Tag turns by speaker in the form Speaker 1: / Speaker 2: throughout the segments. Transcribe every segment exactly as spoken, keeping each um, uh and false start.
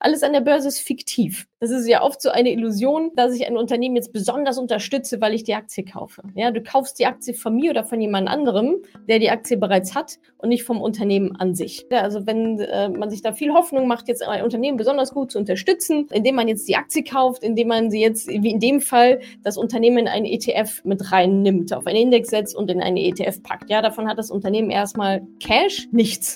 Speaker 1: Alles an der Börse ist fiktiv. Das ist ja oft so eine Illusion, dass ich ein Unternehmen jetzt besonders unterstütze, weil ich die Aktie kaufe. Ja, du kaufst die Aktie von mir oder von jemand anderem, der die Aktie bereits hat und nicht vom Unternehmen an sich. Ja, also wenn äh, man sich da viel Hoffnung macht, jetzt ein Unternehmen besonders gut zu unterstützen, indem man jetzt die Aktie kauft, indem man sie jetzt, wie in dem Fall, das Unternehmen in einen E T F mit reinnimmt, auf einen Index setzt und in einen E T F packt. Ja, davon hat das Unternehmen erstmal Cash, nichts.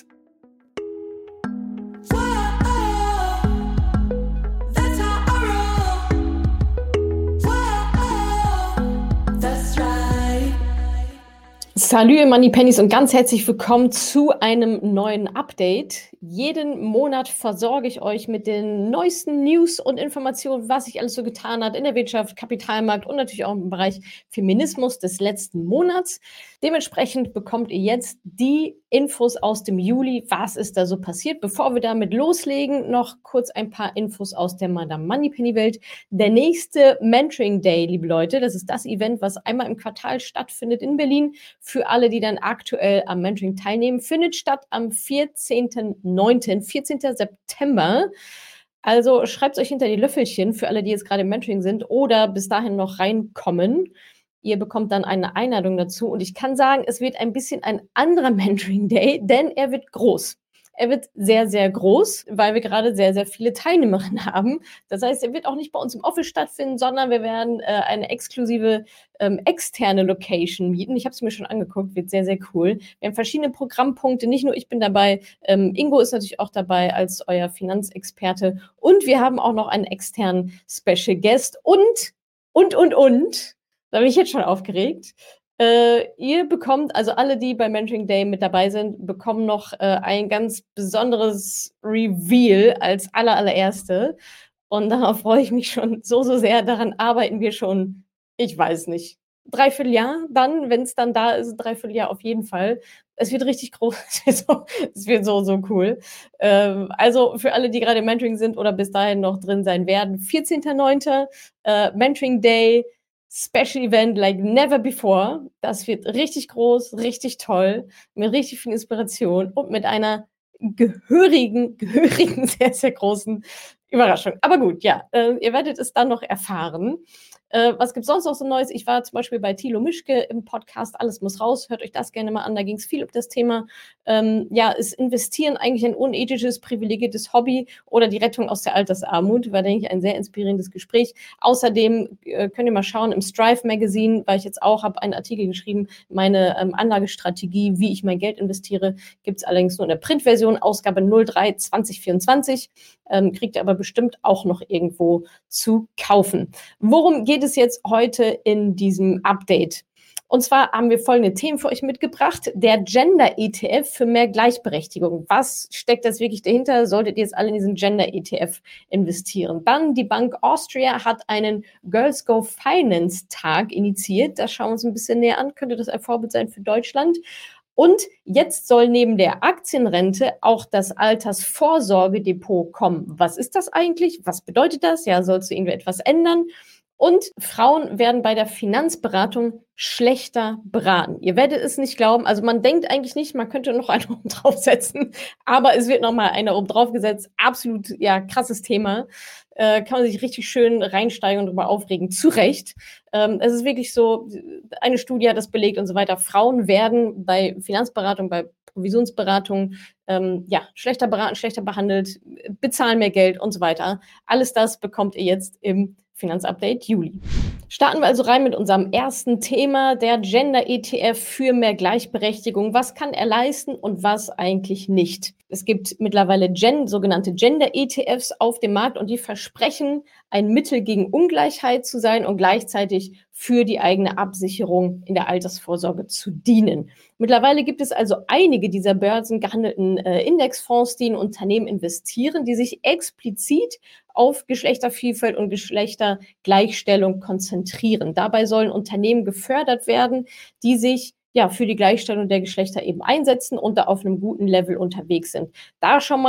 Speaker 1: Salut, ihr Moneypennies und ganz herzlich willkommen zu einem neuen Update. Jeden Monat versorge ich euch mit den neuesten News und Informationen, was sich alles so getan hat in der Wirtschaft, Kapitalmarkt und natürlich auch im Bereich Feminismus des letzten Monats. Dementsprechend bekommt ihr jetzt die Infos aus dem Juli. Was ist da so passiert? Bevor wir damit loslegen, noch kurz ein paar Infos aus der Madame Moneypenny Welt. Der nächste Mentoring Day, liebe Leute, das ist das Event, was einmal im Quartal stattfindet in Berlin. Für alle, die dann aktuell am Mentoring teilnehmen, findet statt am vierzehnten neunten, vierzehnten September. Also schreibt es euch hinter die Löffelchen für alle, die jetzt gerade im Mentoring sind oder bis dahin noch reinkommen. Ihr bekommt dann eine Einladung dazu und ich kann sagen, es wird ein bisschen ein anderer Mentoring Day, denn er wird groß. Er wird sehr, sehr groß, weil wir gerade sehr, sehr viele Teilnehmerinnen haben. Das heißt, er wird auch nicht bei uns im Office stattfinden, sondern wir werden äh, eine exklusive ähm, externe Location mieten. Ich habe es mir schon angeguckt, wird sehr, sehr cool. Wir haben verschiedene Programmpunkte, nicht nur ich bin dabei, ähm, Ingo ist natürlich auch dabei als euer Finanzexperte und wir haben auch noch einen externen Special Guest und, und, und, und, da bin ich jetzt schon aufgeregt. Äh, ihr bekommt, also alle, die beim Mentoring Day mit dabei sind, bekommen noch äh, ein ganz besonderes Reveal als aller, allererste. Und darauf freue ich mich schon so, so sehr. Daran arbeiten wir schon, ich weiß nicht, dreiviertel Jahr dann, wenn es dann da ist, dreiviertel Jahr auf jeden Fall. Es wird richtig groß, es wird so, es wird so, so cool. Ähm, also für alle, die gerade im Mentoring sind oder bis dahin noch drin sein werden, vierzehnten neunten äh, Mentoring Day, Special Event like never before. Das wird richtig groß, richtig toll, mit richtig viel Inspiration und mit einer gehörigen, gehörigen, sehr, sehr großen Überraschung. Aber gut, ja, äh, ihr werdet es dann noch erfahren. Äh, was gibt es sonst noch so Neues? Ich war zum Beispiel bei Thilo Mischke im Podcast Alles muss raus. Hört euch das gerne mal an. Da ging es viel um das Thema, ähm, ja, ist Investieren eigentlich ein unethisches, privilegiertes Hobby oder die Rettung aus der Altersarmut? War, denke ich, ein sehr inspirierendes Gespräch. Außerdem äh, könnt ihr mal schauen, im Strive Magazine, weil ich jetzt auch habe einen Artikel geschrieben, meine ähm, Anlagestrategie, wie ich mein Geld investiere, gibt es allerdings nur in der Printversion, Ausgabe null drei zwanzig vierundzwanzig. Ähm, kriegt ihr aber bestimmt auch noch irgendwo zu kaufen. Worum geht es jetzt heute in diesem Update? Und zwar haben wir folgende Themen für euch mitgebracht. Der Gender-E T F für mehr Gleichberechtigung. Was steckt das wirklich dahinter? Solltet ihr jetzt alle in diesen Gender-E T F investieren? Dann die Bank Austria hat einen Girls Go Finance Tag initiiert. Das schauen wir uns ein bisschen näher an. Könnte das ein Vorbild sein für Deutschland? Und jetzt soll neben der Aktienrente auch das Altersvorsorgedepot kommen. Was ist das eigentlich? Was bedeutet das? Ja, sollst du irgendwie etwas ändern? Und Frauen werden bei der Finanzberatung schlechter beraten. Ihr werdet es nicht glauben. Also man denkt eigentlich nicht, man könnte noch eine oben draufsetzen, aber es wird nochmal eine oben draufgesetzt. Absolut, ja, krasses Thema. Äh, kann man sich richtig schön reinsteigen und darüber aufregen. Zu Recht. Ähm, es ist wirklich so, eine Studie hat das belegt und so weiter. Frauen werden bei Finanzberatung, bei Provisionsberatung, ähm, ja, schlechter beraten, schlechter behandelt, bezahlen mehr Geld und so weiter. Alles das bekommt ihr jetzt im Finanzupdate Juli. Starten wir also rein mit unserem ersten Thema, der Gender-E T F für mehr Gleichberechtigung. Was kann er leisten und was eigentlich nicht? Es gibt mittlerweile Gen, sogenannte Gender-E T Fs auf dem Markt und die versprechen, ein Mittel gegen Ungleichheit zu sein und gleichzeitig für die eigene Absicherung in der Altersvorsorge zu dienen. Mittlerweile gibt es also einige dieser börsengehandelten äh, Indexfonds, die in Unternehmen investieren, die sich explizit auf Geschlechtervielfalt und Geschlechtergleichstellung konzentrieren. Dabei sollen Unternehmen gefördert werden, die sich ja für die Gleichstellung der Geschlechter eben einsetzen und da auf einem guten Level unterwegs sind. Da schon mal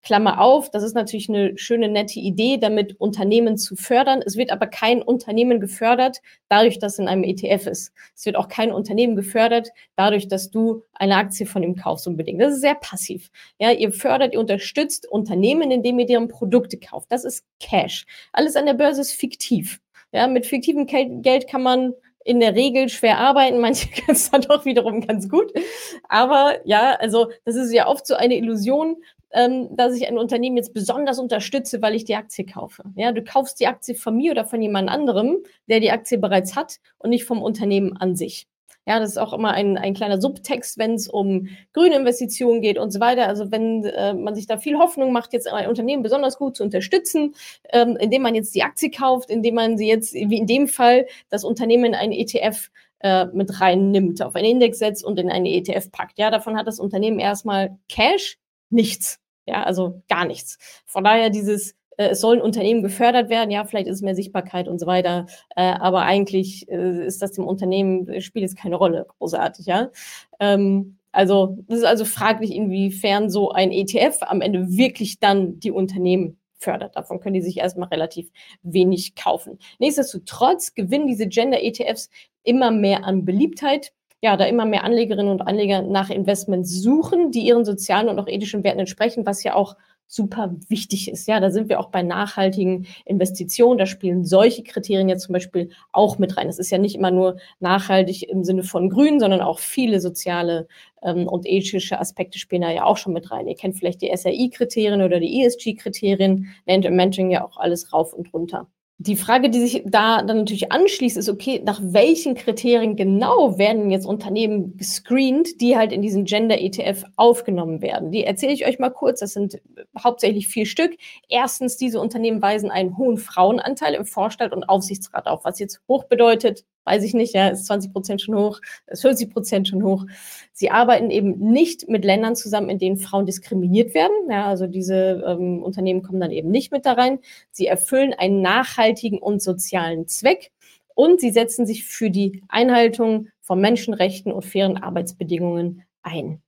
Speaker 1: Klammer auf, das ist natürlich eine schöne, nette Idee, damit Unternehmen zu fördern. Es wird aber kein Unternehmen gefördert, dadurch, dass es in einem E T F ist. Es wird auch kein Unternehmen gefördert, dadurch, dass du eine Aktie von ihm kaufst unbedingt. Das ist sehr passiv. Ja, ihr fördert, ihr unterstützt Unternehmen, indem ihr deren Produkte kauft. Das ist Cash. Alles an der Börse ist fiktiv. Ja, mit fiktivem Geld kann man in der Regel schwer arbeiten, manche können es dann doch wiederum ganz gut. Aber ja, also das ist ja oft so eine Illusion, ähm, dass ich ein Unternehmen jetzt besonders unterstütze, weil ich die Aktie kaufe. Ja, du kaufst die Aktie von mir oder von jemand anderem, der die Aktie bereits hat und nicht vom Unternehmen an sich. Ja, das ist auch immer ein, ein kleiner Subtext, wenn es um grüne Investitionen geht und so weiter. Also wenn äh, man sich da viel Hoffnung macht, jetzt ein Unternehmen besonders gut zu unterstützen, ähm, indem man jetzt die Aktie kauft, indem man sie jetzt, wie in dem Fall, das Unternehmen in einen E T F äh, mit reinnimmt, auf einen Index setzt und in einen E T F packt. Ja, davon hat das Unternehmen erstmal Cash, nichts. Ja, also gar nichts. Von daher dieses es sollen Unternehmen gefördert werden, ja, vielleicht ist es mehr Sichtbarkeit und so weiter, äh, aber eigentlich äh, ist das dem Unternehmen, spielt jetzt keine Rolle, großartig, ja. Ähm, also, das ist also fraglich, inwiefern so ein E T F am Ende wirklich dann die Unternehmen fördert. Davon können die sich erstmal relativ wenig kaufen. Nichtsdestotrotz gewinnen diese Gender-E T Fs immer mehr an Beliebtheit. Ja, da immer mehr Anlegerinnen und Anleger nach Investments suchen, die ihren sozialen und auch ethischen Werten entsprechen, was ja auch super wichtig ist. Ja, da sind wir auch bei nachhaltigen Investitionen. Da spielen solche Kriterien jetzt zum Beispiel auch mit rein. Es ist ja nicht immer nur nachhaltig im Sinne von grün, sondern auch viele soziale ähm, und ethische Aspekte spielen da ja auch schon mit rein. Ihr kennt vielleicht die S R I-Kriterien oder die E S G-Kriterien, nennt im Mentoring ja auch alles rauf und runter. Die Frage, die sich da dann natürlich anschließt, ist, okay, nach welchen Kriterien genau werden jetzt Unternehmen gescreent, die halt in diesen Gender-E T F aufgenommen werden? Die erzähle ich euch mal kurz, das sind hauptsächlich vier Stück. Erstens, diese Unternehmen weisen einen hohen Frauenanteil im Vorstand und Aufsichtsrat auf, was jetzt hoch bedeutet, weiß ich nicht, ja, ist zwanzig Prozent schon hoch, ist fünfzig Prozent schon hoch. Sie arbeiten eben nicht mit Ländern zusammen, in denen Frauen diskriminiert werden. Ja, also diese ähm, Unternehmen kommen dann eben nicht mit da rein. Sie erfüllen einen nachhaltigen und sozialen Zweck und sie setzen sich für die Einhaltung von Menschenrechten und fairen Arbeitsbedingungen ein.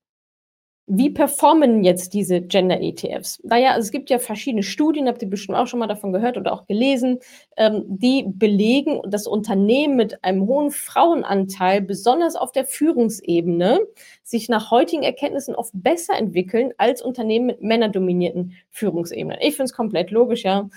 Speaker 1: Wie performen jetzt diese Gender-E T Fs? Naja, also es gibt ja verschiedene Studien, habt ihr bestimmt auch schon mal davon gehört oder auch gelesen, ähm, die belegen, dass Unternehmen mit einem hohen Frauenanteil, besonders auf der Führungsebene, sich nach heutigen Erkenntnissen oft besser entwickeln als Unternehmen mit männerdominierten Führungsebenen. Ich finde es komplett logisch, ja.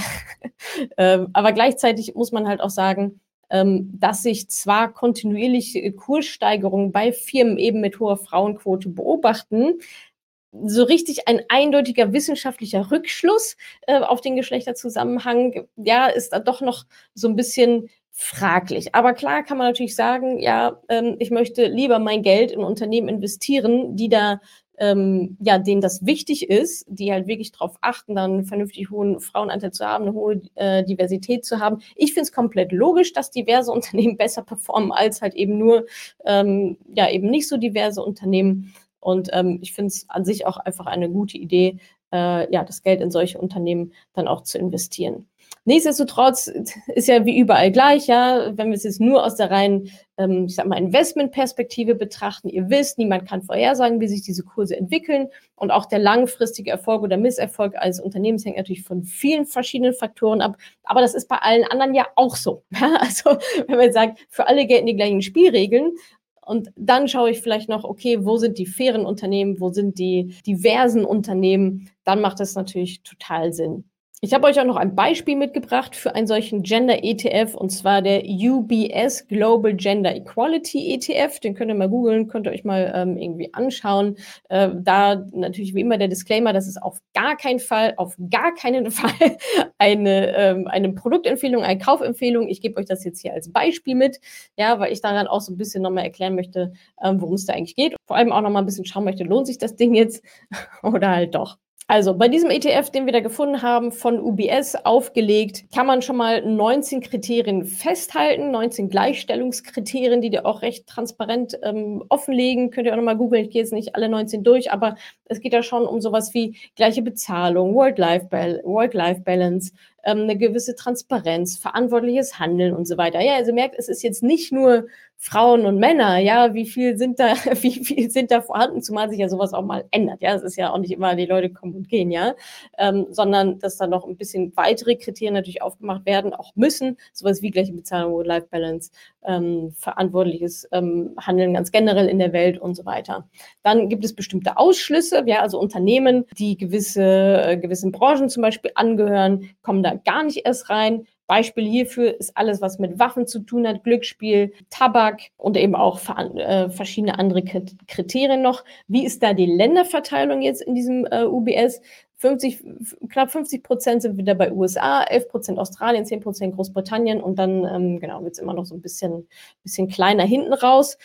Speaker 1: ähm, aber gleichzeitig muss man halt auch sagen, dass sich zwar kontinuierliche Kurssteigerungen bei Firmen eben mit hoher Frauenquote beobachten, so richtig ein eindeutiger wissenschaftlicher Rückschluss äh, auf den Geschlechterzusammenhang, ja, ist da doch noch so ein bisschen fraglich. Aber klar kann man natürlich sagen, ja, ähm, ich möchte lieber mein Geld in Unternehmen investieren, die da Ähm, ja, denen das wichtig ist, die halt wirklich darauf achten, dann einen vernünftig hohen Frauenanteil zu haben, eine hohe äh, Diversität zu haben. Ich finde es komplett logisch, dass diverse Unternehmen besser performen als halt eben nur, ähm, ja, eben nicht so diverse Unternehmen. Und ähm, ich finde es an sich auch einfach eine gute Idee, äh, ja, das Geld in solche Unternehmen dann auch zu investieren. Nichtsdestotrotz ist ja wie überall gleich, ja, wenn wir es jetzt nur aus der reinen, ähm, ich sag mal, Investmentperspektive betrachten. Ihr wisst, niemand kann vorhersagen, wie sich diese Kurse entwickeln und auch der langfristige Erfolg oder Misserfolg eines Unternehmens hängt natürlich von vielen verschiedenen Faktoren ab, aber das ist bei allen anderen ja auch so. Ja? Also wenn man jetzt sagt, für alle gelten die gleichen Spielregeln, und dann schaue ich vielleicht noch, okay, wo sind die fairen Unternehmen, wo sind die diversen Unternehmen, dann macht das natürlich total Sinn. Ich habe euch auch noch ein Beispiel mitgebracht für einen solchen Gender-E T F, und zwar der U B S Global Gender Equality E T F. Den könnt ihr mal googeln, könnt ihr euch mal ähm, irgendwie anschauen. Äh, da natürlich wie immer der Disclaimer, das ist auf gar keinen Fall, auf gar keinen Fall eine, ähm, eine Produktempfehlung, eine Kaufempfehlung. Ich gebe euch das jetzt hier als Beispiel mit, ja, weil ich daran auch so ein bisschen nochmal erklären möchte, ähm, worum es da eigentlich geht. Vor allem auch nochmal ein bisschen schauen möchte, lohnt sich das Ding jetzt oder halt doch. Also bei diesem E T F, den wir da gefunden haben, von U B S aufgelegt, kann man schon mal neunzehn Kriterien festhalten, neunzehn Gleichstellungskriterien, die dir auch recht transparent ähm, offenlegen. Könnt ihr auch nochmal googeln, ich gehe jetzt nicht alle neunzehn durch, aber es geht ja schon um sowas wie gleiche Bezahlung, Work-Life-Balance, ähm, eine gewisse Transparenz, verantwortliches Handeln und so weiter. Ja, also merkt, es ist jetzt nicht nur Frauen und Männer, ja, wie viel sind da, wie viel sind da vorhanden, zumal sich ja sowas auch mal ändert, ja, es ist ja auch nicht immer, die Leute kommen und gehen, ja, ähm, sondern dass da noch ein bisschen weitere Kriterien natürlich aufgemacht werden, auch müssen, sowas wie gleiche Bezahlung, Work-Life-Balance, ähm, verantwortliches ähm, Handeln ganz generell in der Welt und so weiter. Dann gibt es bestimmte Ausschlüsse, ja, also Unternehmen, die gewisse, äh, gewissen Branchen zum Beispiel angehören, kommen da gar nicht erst rein. Beispiel hierfür ist alles, was mit Waffen zu tun hat, Glücksspiel, Tabak und eben auch äh, verschiedene andere Kriterien noch. Wie ist da die Länderverteilung jetzt in diesem äh, U B S? fünfzig, knapp fünfzig Prozent sind wieder bei U S A, elf Prozent Australien, zehn Prozent Großbritannien und dann ähm, genau, wird es immer noch so ein bisschen, bisschen kleiner hinten raus.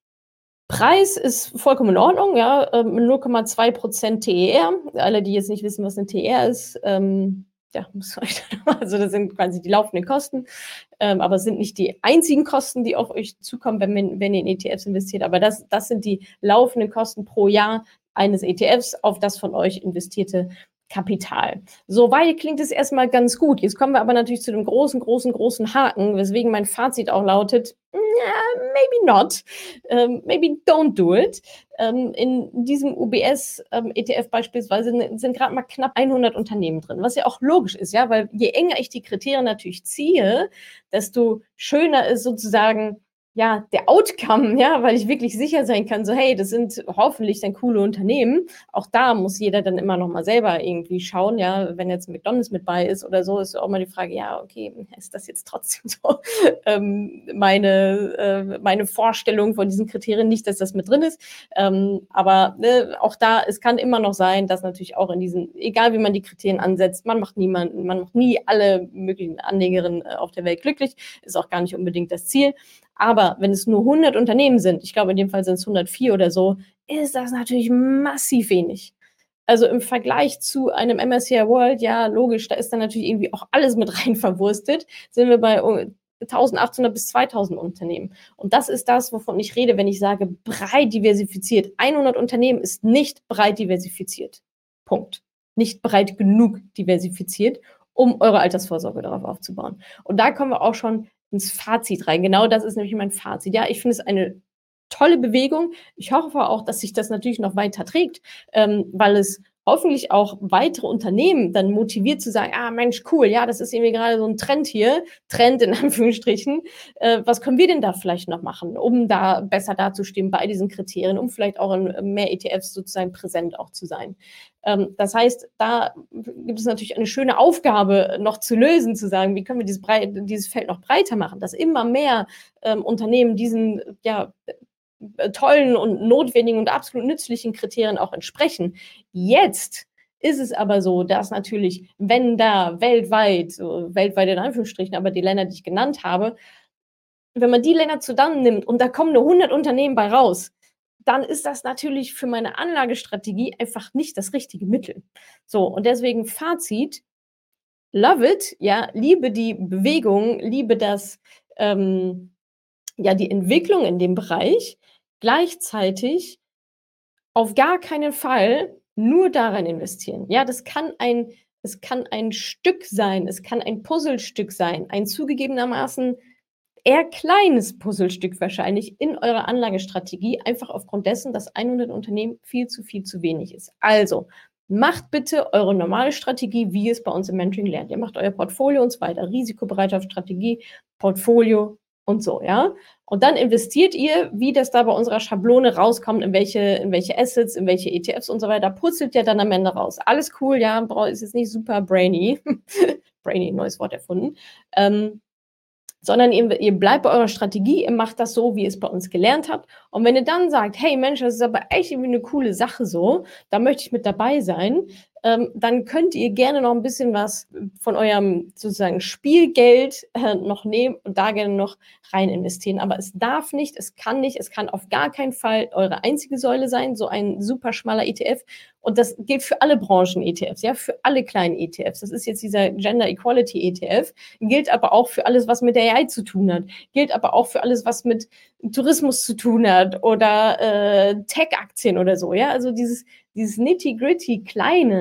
Speaker 1: Preis ist vollkommen in Ordnung, ja, null Komma zwei Prozent T E R. Alle, die jetzt nicht wissen, was ein T E R ist, ähm, ja, muss euch also das sind quasi die laufenden Kosten, ähm, aber es sind nicht die einzigen Kosten, die auf euch zukommen, wenn, wenn ihr in E T Fs investiert, aber das, das sind die laufenden Kosten pro Jahr eines E T Fs auf das von euch investierte Kapital. Soweit klingt es erstmal ganz gut. Jetzt kommen wir aber natürlich zu dem großen, großen, großen Haken, weswegen mein Fazit auch lautet, yeah, maybe not, um, maybe don't do it. Um, in diesem U B S-E T F um, beispielsweise sind, sind gerade mal knapp hundert Unternehmen drin, was ja auch logisch ist, ja, weil je enger ich die Kriterien natürlich ziehe, desto schöner ist sozusagen ja, der Outcome, ja, weil ich wirklich sicher sein kann, so, hey, das sind hoffentlich dann coole Unternehmen. Auch da muss jeder dann immer noch mal selber irgendwie schauen, ja, wenn jetzt McDonald's mit bei ist oder so, ist auch mal die Frage, ja, okay, ist das jetzt trotzdem so ähm, meine, äh, meine Vorstellung von diesen Kriterien? Nicht, dass das mit drin ist, ähm, aber ne, auch da, es kann immer noch sein, dass natürlich auch in diesen, egal wie man die Kriterien ansetzt, man macht niemanden, man macht nie alle möglichen Anlegerinnen äh, auf der Welt glücklich, ist auch gar nicht unbedingt das Ziel. Aber wenn es nur hundert Unternehmen sind, ich glaube in dem Fall sind es hundertvier oder so, ist das natürlich massiv wenig. Also im Vergleich zu einem M S C I World, ja logisch, da ist dann natürlich irgendwie auch alles mit rein verwurstet, sind wir bei eintausendachthundert bis zweitausend Unternehmen. Und das ist das, wovon ich rede, wenn ich sage, breit diversifiziert. hundert Unternehmen ist nicht breit diversifiziert. Punkt. Nicht breit genug diversifiziert, um eure Altersvorsorge darauf aufzubauen. Und da kommen wir auch schon ins Fazit rein. Genau das ist nämlich mein Fazit. Ja, ich finde es eine tolle Bewegung. Ich hoffe auch, dass sich das natürlich noch weiter trägt, ähm, weil es hoffentlich auch weitere Unternehmen dann motiviert zu sagen, ah Mensch, cool, ja, das ist irgendwie gerade so ein Trend hier, Trend in Anführungsstrichen. Äh, was können wir denn da vielleicht noch machen, um da besser dazustehen bei diesen Kriterien, um vielleicht auch in mehr E T Fs sozusagen präsent auch zu sein. Ähm, das heißt, da gibt es natürlich eine schöne Aufgabe noch zu lösen, zu sagen, wie können wir dieses, breit, dieses Feld noch breiter machen, dass immer mehr ähm, Unternehmen diesen, ja, tollen und notwendigen und absolut nützlichen Kriterien auch entsprechen. Jetzt ist es aber so, dass natürlich, wenn da weltweit, so weltweit in Anführungsstrichen, aber die Länder, die ich genannt habe, wenn man die Länder zusammennimmt und da kommen nur hundert Unternehmen bei raus, dann ist das natürlich für meine Anlagestrategie einfach nicht das richtige Mittel. So, und deswegen Fazit, love it, ja, liebe die Bewegung, liebe das, ähm, ja, die Entwicklung in dem Bereich, gleichzeitig auf gar keinen Fall nur darin investieren. Ja, das kann ein, es kann ein Stück sein, es kann ein Puzzlestück sein, ein zugegebenermaßen eher kleines Puzzlestück wahrscheinlich in eurer Anlagestrategie, einfach aufgrund dessen, dass hundert Unternehmen viel zu viel zu wenig ist. Also, macht bitte eure normale Strategie, wie ihr es bei uns im Mentoring lernt. Ihr macht euer Portfolio und so weiter, Risikobereitschaft, Strategie, Portfolio und so, ja. Und dann investiert ihr, wie das da bei unserer Schablone rauskommt, in welche, in welche Assets, in welche E T Fs und so weiter, putzelt ihr dann am Ende raus. Alles cool, ja, ist jetzt nicht super brainy. Brainy, neues Wort erfunden. Ähm, sondern ihr, ihr bleibt bei eurer Strategie, ihr macht das so, wie ihr es bei uns gelernt habt. Und wenn ihr dann sagt, hey Mensch, das ist aber echt irgendwie eine coole Sache so, da möchte ich mit dabei sein, ähm, dann könnt ihr gerne noch ein bisschen was von eurem sozusagen Spielgeld äh, noch nehmen und da gerne noch rein investieren. Aber es darf nicht, es kann nicht, es kann auf gar keinen Fall eure einzige Säule sein, so ein super schmaler E T F. Und das gilt für alle Branchen-E T Fs, ja, für alle kleinen E T Fs. Das ist jetzt dieser Gender Equality E T F, gilt aber auch für alles, was mit der A I zu tun hat, gilt aber auch für alles, was mit Tourismus zu tun hat oder äh, Tech-Aktien oder so, ja. Also dieses, dieses Nitty-Gritty Kleine,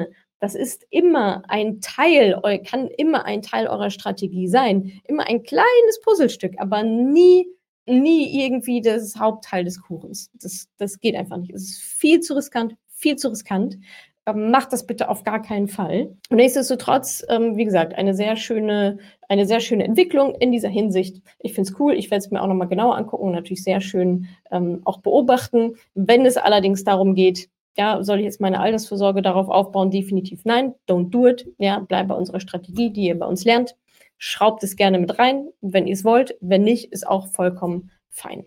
Speaker 1: Das ist immer ein Teil, kann immer ein Teil eurer Strategie sein. Immer ein kleines Puzzlestück, aber nie, nie irgendwie das Hauptteil des Kuchens. Das, das geht einfach nicht. Es ist viel zu riskant, viel zu riskant. Ähm, macht das bitte auf gar keinen Fall. Und nichtsdestotrotz, ähm, wie gesagt, eine sehr schöne, eine sehr schöne Entwicklung in dieser Hinsicht. Ich finde es cool. Ich werde es mir auch nochmal genauer angucken und natürlich sehr schön ähm, auch beobachten. Wenn es allerdings darum geht, ja, soll ich jetzt meine Altersvorsorge darauf aufbauen? Definitiv nein. Don't do it. Ja, bleib bei unserer Strategie, die ihr bei uns lernt. Schraubt es gerne mit rein, wenn ihr es wollt. Wenn nicht, ist auch vollkommen fein.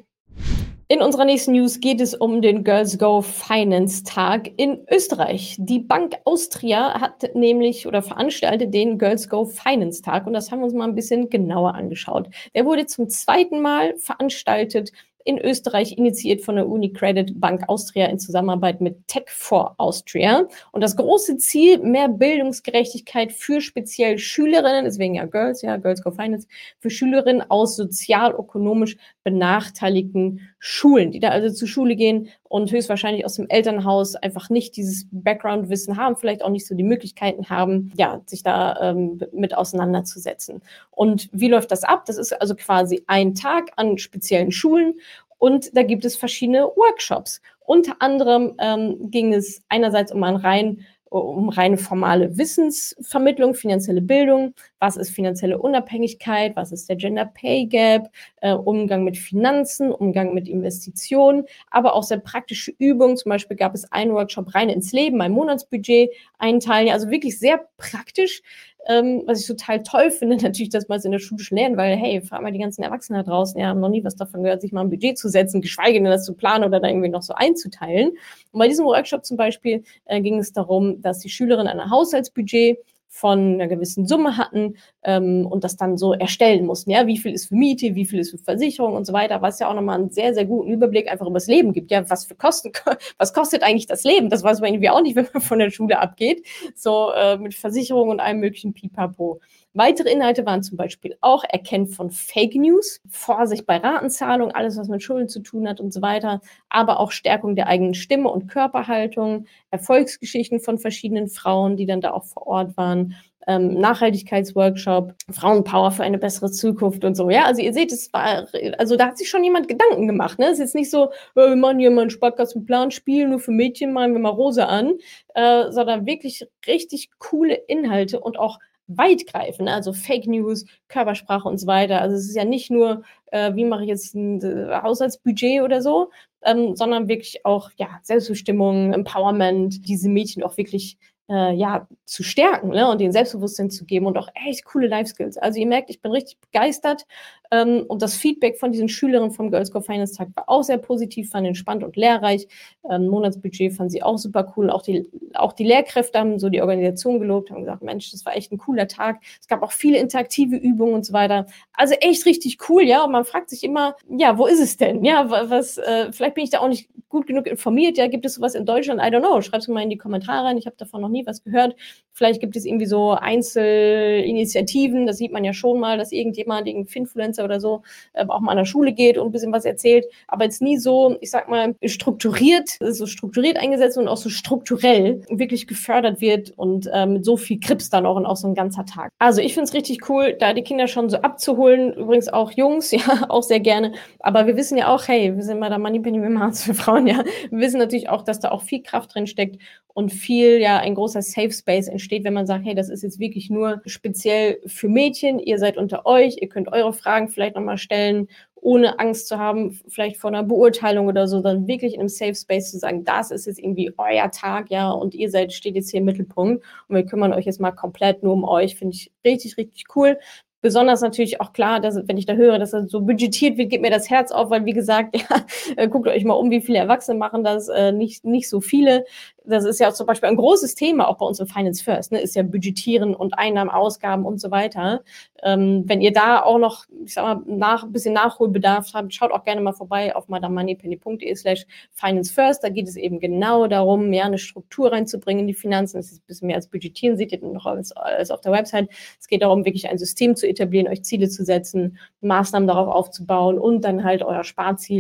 Speaker 1: In unserer nächsten News geht es um den Girls Go Finance Tag in Österreich. Die Bank Austria hat nämlich oder veranstaltet den Girls Go Finance Tag und das haben wir uns mal ein bisschen genauer angeschaut. Der wurde zum zweiten Mal veranstaltet in Österreich, initiiert von der UniCredit Bank Austria in Zusammenarbeit mit Tech for Austria. Und das große Ziel, mehr Bildungsgerechtigkeit für speziell Schülerinnen, deswegen ja Girls, ja, Girls Go Finance, für Schülerinnen aus sozialökonomisch benachteiligten Schulen, die da also zur Schule gehen und höchstwahrscheinlich aus dem Elternhaus einfach nicht dieses Background-Wissen haben, vielleicht auch nicht so die Möglichkeiten haben, ja, sich da ähm, mit auseinanderzusetzen. Und wie läuft das ab? Das ist also quasi ein Tag an speziellen Schulen und da gibt es verschiedene Workshops. Unter anderem ähm, ging es einerseits um ein rein um reine formale Wissensvermittlung, finanzielle Bildung, was ist finanzielle Unabhängigkeit, was ist der Gender Pay Gap, äh, Umgang mit Finanzen, Umgang mit Investitionen, aber auch sehr praktische Übungen. Zum Beispiel gab es einen Workshop rein ins Leben, ein Monatsbudget einteilen, also wirklich sehr praktisch, ähm, was ich total toll finde, natürlich, dass man es in der Schule schon lernen, weil, hey, frag mal die ganzen Erwachsenen da draußen, ja, haben noch nie was davon gehört, sich mal ein Budget zu setzen, geschweige denn das zu planen oder da irgendwie noch so einzuteilen. Und bei diesem Workshop zum Beispiel äh, ging es darum, dass die Schülerinnen ein Haushaltsbudget von einer gewissen Summe hatten ähm, und das dann so erstellen mussten. Ja, wie viel ist für Miete, wie viel ist für Versicherung und so weiter, was ja auch nochmal einen sehr, sehr guten Überblick einfach über das Leben gibt. Ja, was für Kosten, was kostet eigentlich das Leben? Das weiß man irgendwie auch nicht, wenn man von der Schule abgeht. So äh, mit Versicherung und allem möglichen Pipapo. Weitere Inhalte waren zum Beispiel auch Erkennen von Fake News, Vorsicht bei Ratenzahlung, alles, was mit Schulden zu tun hat und so weiter, aber auch Stärkung der eigenen Stimme und Körperhaltung, Erfolgsgeschichten von verschiedenen Frauen, die dann da auch vor Ort waren, ähm, Nachhaltigkeitsworkshop, Frauenpower für eine bessere Zukunft und so. Ja, also ihr seht, es war, also da hat sich schon jemand Gedanken gemacht. Ne? Es ist jetzt nicht so, äh, wir machen hier mal einen Spaß mit Planspiel, nur für Mädchen malen wir mal rosa an, äh, sondern wirklich richtig coole Inhalte und auch weitgreifend, also Fake News, Körpersprache und so weiter. Also es ist ja nicht nur, äh, wie mache ich jetzt ein äh, Haushaltsbudget oder so, ähm, sondern wirklich auch ja Selbstbestimmung, Empowerment, diese Mädchen auch wirklich äh, ja zu stärken, ne, und denen Selbstbewusstsein zu geben und auch echt coole Life Skills. Also ihr merkt, ich bin richtig begeistert ähm, und das Feedback von diesen Schülerinnen vom Girls Go Finance Tag war auch sehr positiv, fand entspannt und lehrreich. Ähm, Monatsbudget fand sie auch super cool. Auch die, auch die Lehrkräfte haben so die Organisation gelobt, haben gesagt, Mensch, das war echt ein cooler Tag. Es gab auch viele interaktive Übungen und so weiter. Also echt richtig cool, ja. Und man fragt sich immer, ja, wo ist es denn? Ja, was, äh, vielleicht bin ich da auch nicht gut genug informiert. Ja, gibt es sowas in Deutschland? I don't know. Schreibt es mal in die Kommentare rein. Ich habe davon noch nie was gehört. Vielleicht gibt es irgendwie so Einzelinitiativen. Das sieht man ja schon mal, dass irgendjemand, irgendein Influencer oder so, äh, auch mal an der Schule geht und ein bisschen was erzählt. Aber jetzt nie so, ich sag mal, strukturiert, so strukturiert eingesetzt und auch so strukturell wirklich gefördert wird und äh, mit so viel Krips dann auch und auch so ein ganzer Tag. Also ich finde es richtig cool, da die Kinder schon so abzuholen. Übrigens auch Jungs, ja, auch sehr gerne. Aber wir wissen ja auch, hey, wir sind mal da Money Penny Mamas für Frauen, ja. Wir wissen natürlich auch, dass da auch viel Kraft drin steckt und viel, ja, ein großer Safe Space entsteht, wenn man sagt, hey, das ist jetzt wirklich nur speziell für Mädchen, ihr seid unter euch, ihr könnt eure Fragen vielleicht nochmal stellen, ohne Angst zu haben, vielleicht vor einer Beurteilung oder so, dann wirklich in einem Safe Space zu sagen, das ist jetzt irgendwie euer Tag, ja, und ihr seid, steht jetzt hier im Mittelpunkt und wir kümmern euch jetzt mal komplett nur um euch, finde ich richtig, richtig cool. Besonders natürlich auch klar, dass, wenn ich da höre, dass das so budgetiert wird, geht mir das Herz auf, weil wie gesagt, ja, äh, guckt euch mal um, wie viele Erwachsene machen das, äh, nicht, nicht so viele. Das ist ja zum Beispiel ein großes Thema auch bei uns im Finance First, ne, ist ja Budgetieren und Einnahmen, Ausgaben und so weiter. Ähm, wenn ihr da auch noch, ich sag mal, nach, ein bisschen Nachholbedarf habt, schaut auch gerne mal vorbei auf madamoneypenny.de slash Finance First. Da geht es eben genau darum, ja, eine Struktur reinzubringen in die Finanzen. Das ist ein bisschen mehr als Budgetieren, seht ihr noch als, als auf der Website. Es geht darum, wirklich ein System zu etablieren, euch Ziele zu setzen, Maßnahmen darauf aufzubauen und dann halt euer Sparziel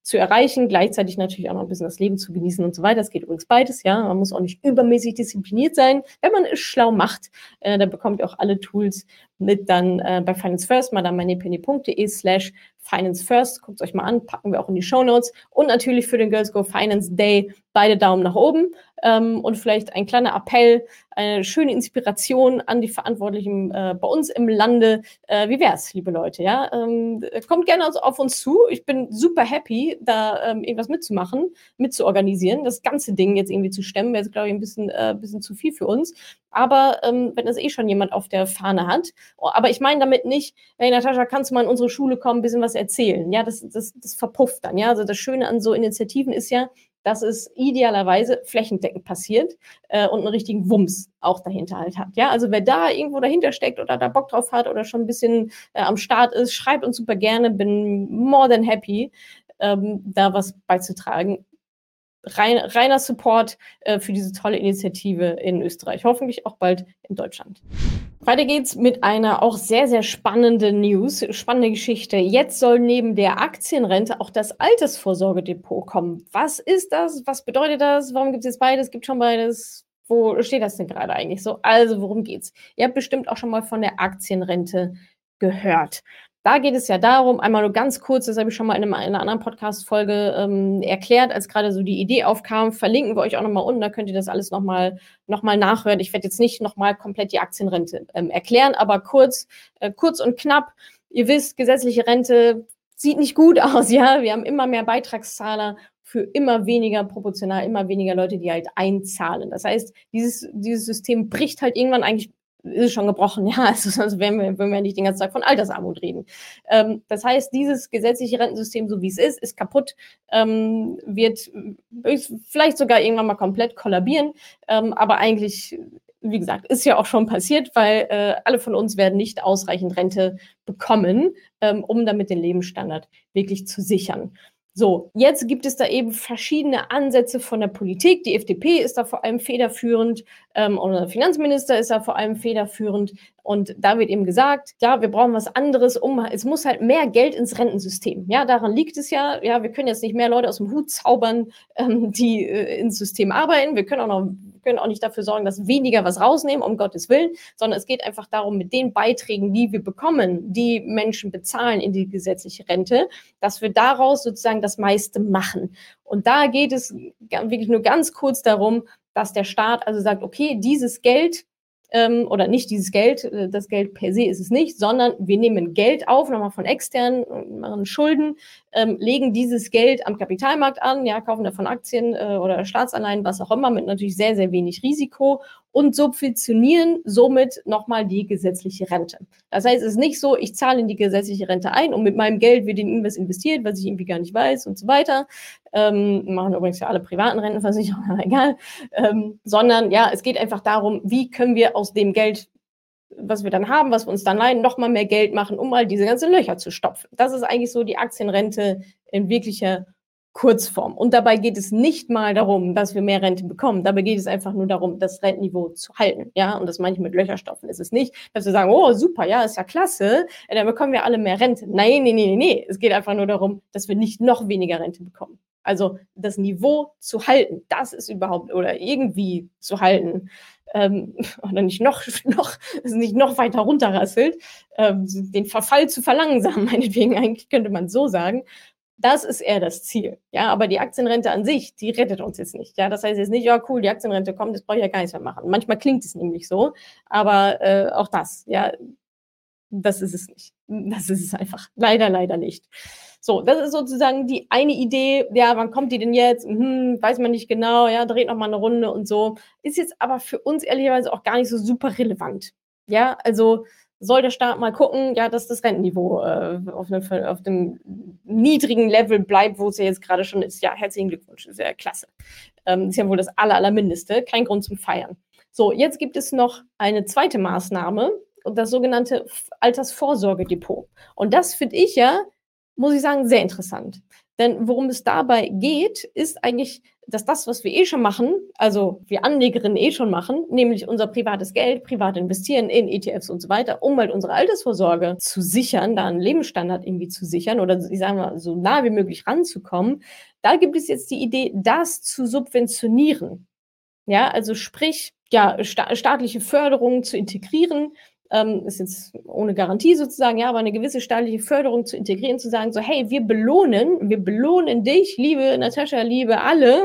Speaker 1: zu erreichen, gleichzeitig natürlich auch noch ein bisschen das Leben zu genießen und so weiter. Das geht übrigens beides, ja. Man muss auch nicht übermäßig diszipliniert sein, wenn man es schlau macht. Äh, da bekommt ihr auch alle Tools mit dann äh, bei Finance First, madamemoneypenny.de slash Finance First. Guckt euch mal an, packen wir auch in die Shownotes. Und natürlich für den Girls Go Finance Day beide Daumen nach oben. Ähm, und vielleicht ein kleiner Appell, eine schöne Inspiration an die Verantwortlichen äh, bei uns im Lande. Äh, wie wär's, liebe Leute? Ja, ähm, kommt gerne also auf uns zu. Ich bin super happy, da ähm, irgendwas mitzumachen, mitzuorganisieren. Das ganze Ding jetzt irgendwie zu stemmen, wäre jetzt, glaube ich, ein bisschen, äh, bisschen zu viel für uns. Aber ähm, wenn das eh schon jemand auf der Fahne hat. Oh, aber ich meine damit nicht, hey Natascha, kannst du mal in unsere Schule kommen, ein bisschen was erzählen? Ja, das, das, das verpufft dann. Ja, also das Schöne an so Initiativen ist ja, dass es idealerweise flächendeckend passiert äh, und einen richtigen Wumms auch dahinter halt hat. Ja, also wer da irgendwo dahinter steckt oder da Bock drauf hat oder schon ein bisschen äh, am Start ist, schreibt uns super gerne. Bin more than happy, ähm, da was beizutragen. Rein, reiner Support äh, für diese tolle Initiative in Österreich, hoffentlich auch bald in Deutschland. Weiter geht's mit einer auch sehr, sehr spannenden News, spannende Geschichte. Jetzt soll neben der Aktienrente auch das Altersvorsorgedepot kommen. Was ist das? Was bedeutet das? Warum gibt es jetzt beides? Gibt schon beides? Wo steht das denn gerade eigentlich so? Also, worum geht's? Ihr habt bestimmt auch schon mal von der Aktienrente gehört. Da geht es ja darum, einmal nur ganz kurz, das habe ich schon mal in, einem, in einer anderen Podcast-Folge ähm, erklärt, als gerade so die Idee aufkam, verlinken wir euch auch nochmal unten, da könnt ihr das alles nochmal noch mal nachhören. Ich werde jetzt nicht nochmal komplett die Aktienrente ähm, erklären, aber kurz, äh, kurz und knapp. Ihr wisst, gesetzliche Rente sieht nicht gut aus, ja. Wir haben immer mehr Beitragszahler für immer weniger proportional, immer weniger Leute, die halt einzahlen. Das heißt, dieses, dieses System bricht halt irgendwann eigentlich, ist es schon gebrochen, ja, also sonst werden wir, wenn wir nicht den ganzen Tag von Altersarmut reden. Ähm, das heißt, dieses gesetzliche Rentensystem, so wie es ist, ist kaputt, ähm, wird vielleicht sogar irgendwann mal komplett kollabieren, ähm, aber eigentlich, wie gesagt, ist ja auch schon passiert, weil äh, alle von uns werden nicht ausreichend Rente bekommen, ähm, um damit den Lebensstandard wirklich zu sichern. So, jetzt gibt es da eben verschiedene Ansätze von der Politik. Die F D P ist da vor allem federführend, ähm, oder der Finanzminister ist da vor allem federführend. Und da wird eben gesagt, ja, wir brauchen was anderes, um, es muss halt mehr Geld ins Rentensystem. Ja, daran liegt es ja. Ja, wir können jetzt nicht mehr Leute aus dem Hut zaubern, ähm, die äh, ins System arbeiten. Wir können auch noch, wir können auch nicht dafür sorgen, dass weniger was rausnehmen, um Gottes Willen, sondern es geht einfach darum, mit den Beiträgen, die wir bekommen, die Menschen bezahlen in die gesetzliche Rente, dass wir daraus sozusagen das meiste machen. Und da geht es wirklich nur ganz kurz darum, dass der Staat also sagt, okay, dieses Geld, ähm, oder nicht dieses Geld, äh, das Geld per se ist es nicht, sondern wir nehmen Geld auf, nochmal von externen, machen Schulden, ähm, legen dieses Geld am Kapitalmarkt an, ja, kaufen davon Aktien äh, oder Staatsanleihen, was auch immer, mit natürlich sehr, sehr wenig Risiko und subventionieren somit nochmal die gesetzliche Rente. Das heißt, es ist nicht so, ich zahle in die gesetzliche Rente ein und mit meinem Geld wird in irgendwas investiert, was ich irgendwie gar nicht weiß und so weiter. Ähm, machen übrigens ja alle privaten Rentenversicherungen, egal. Ähm, sondern ja, es geht einfach darum, wie können wir aus dem Geld, was wir dann haben, was wir uns dann leihen, noch mal mehr Geld machen, um mal diese ganzen Löcher zu stopfen. Das ist eigentlich so die Aktienrente in wirklicher Kurzform. Und dabei geht es nicht mal darum, dass wir mehr Rente bekommen. Dabei geht es einfach nur darum, das Rentenniveau zu halten. Ja, und das meine ich mit Löcherstopfen. Es ist nicht, dass wir sagen, oh, super, ja, ist ja klasse, dann bekommen wir alle mehr Rente. Nein, nein, nein, nein. Es geht einfach nur darum, dass wir nicht noch weniger Rente bekommen. Also das Niveau zu halten, das ist überhaupt, oder irgendwie zu halten, ähm, oder nicht noch, noch, nicht noch weiter runterrasselt, ähm, den Verfall zu verlangsamen, meinetwegen, eigentlich könnte man so sagen. Das ist eher das Ziel. Ja, aber die Aktienrente an sich, die rettet uns jetzt nicht. Ja, das heißt jetzt nicht, ja, cool, die Aktienrente kommt, das brauche ich ja gar nichts mehr machen. Manchmal klingt es nämlich so, aber äh, auch das, ja, das ist es nicht. Das ist es einfach. Leider, leider nicht. So, das ist sozusagen die eine Idee. Ja, wann kommt die denn jetzt? Hm, weiß man nicht genau. Ja, dreht noch mal eine Runde und so. Ist jetzt aber für uns ehrlicherweise auch gar nicht so super relevant. Ja, also soll der Staat mal gucken, ja, dass das Rentenniveau äh, auf, eine, auf dem niedrigen Level bleibt, wo es ja jetzt gerade schon ist. Ja, herzlichen Glückwunsch, ist ja klasse. Ähm, ist ja wohl das aller, allermindeste. Kein Grund zum Feiern. So, jetzt gibt es noch eine zweite Maßnahme, und das sogenannte Altersvorsorgedepot. Und das finde ich ja, muss ich sagen, sehr interessant. Denn worum es dabei geht, ist eigentlich, dass das, was wir eh schon machen, also wir Anlegerinnen eh schon machen, nämlich unser privates Geld, privat investieren in E T Fs und so weiter, um halt unsere Altersvorsorge zu sichern, da einen Lebensstandard irgendwie zu sichern oder ich sage mal, so nah wie möglich ranzukommen. Da gibt es jetzt die Idee, das zu subventionieren. Ja, also sprich, ja, sta staatliche Förderung zu integrieren, ähm, ist jetzt ohne Garantie sozusagen, ja, aber eine gewisse staatliche Förderung zu integrieren, zu sagen so: „Hey, wir belohnen wir belohnen dich, liebe Natascha, liebe alle,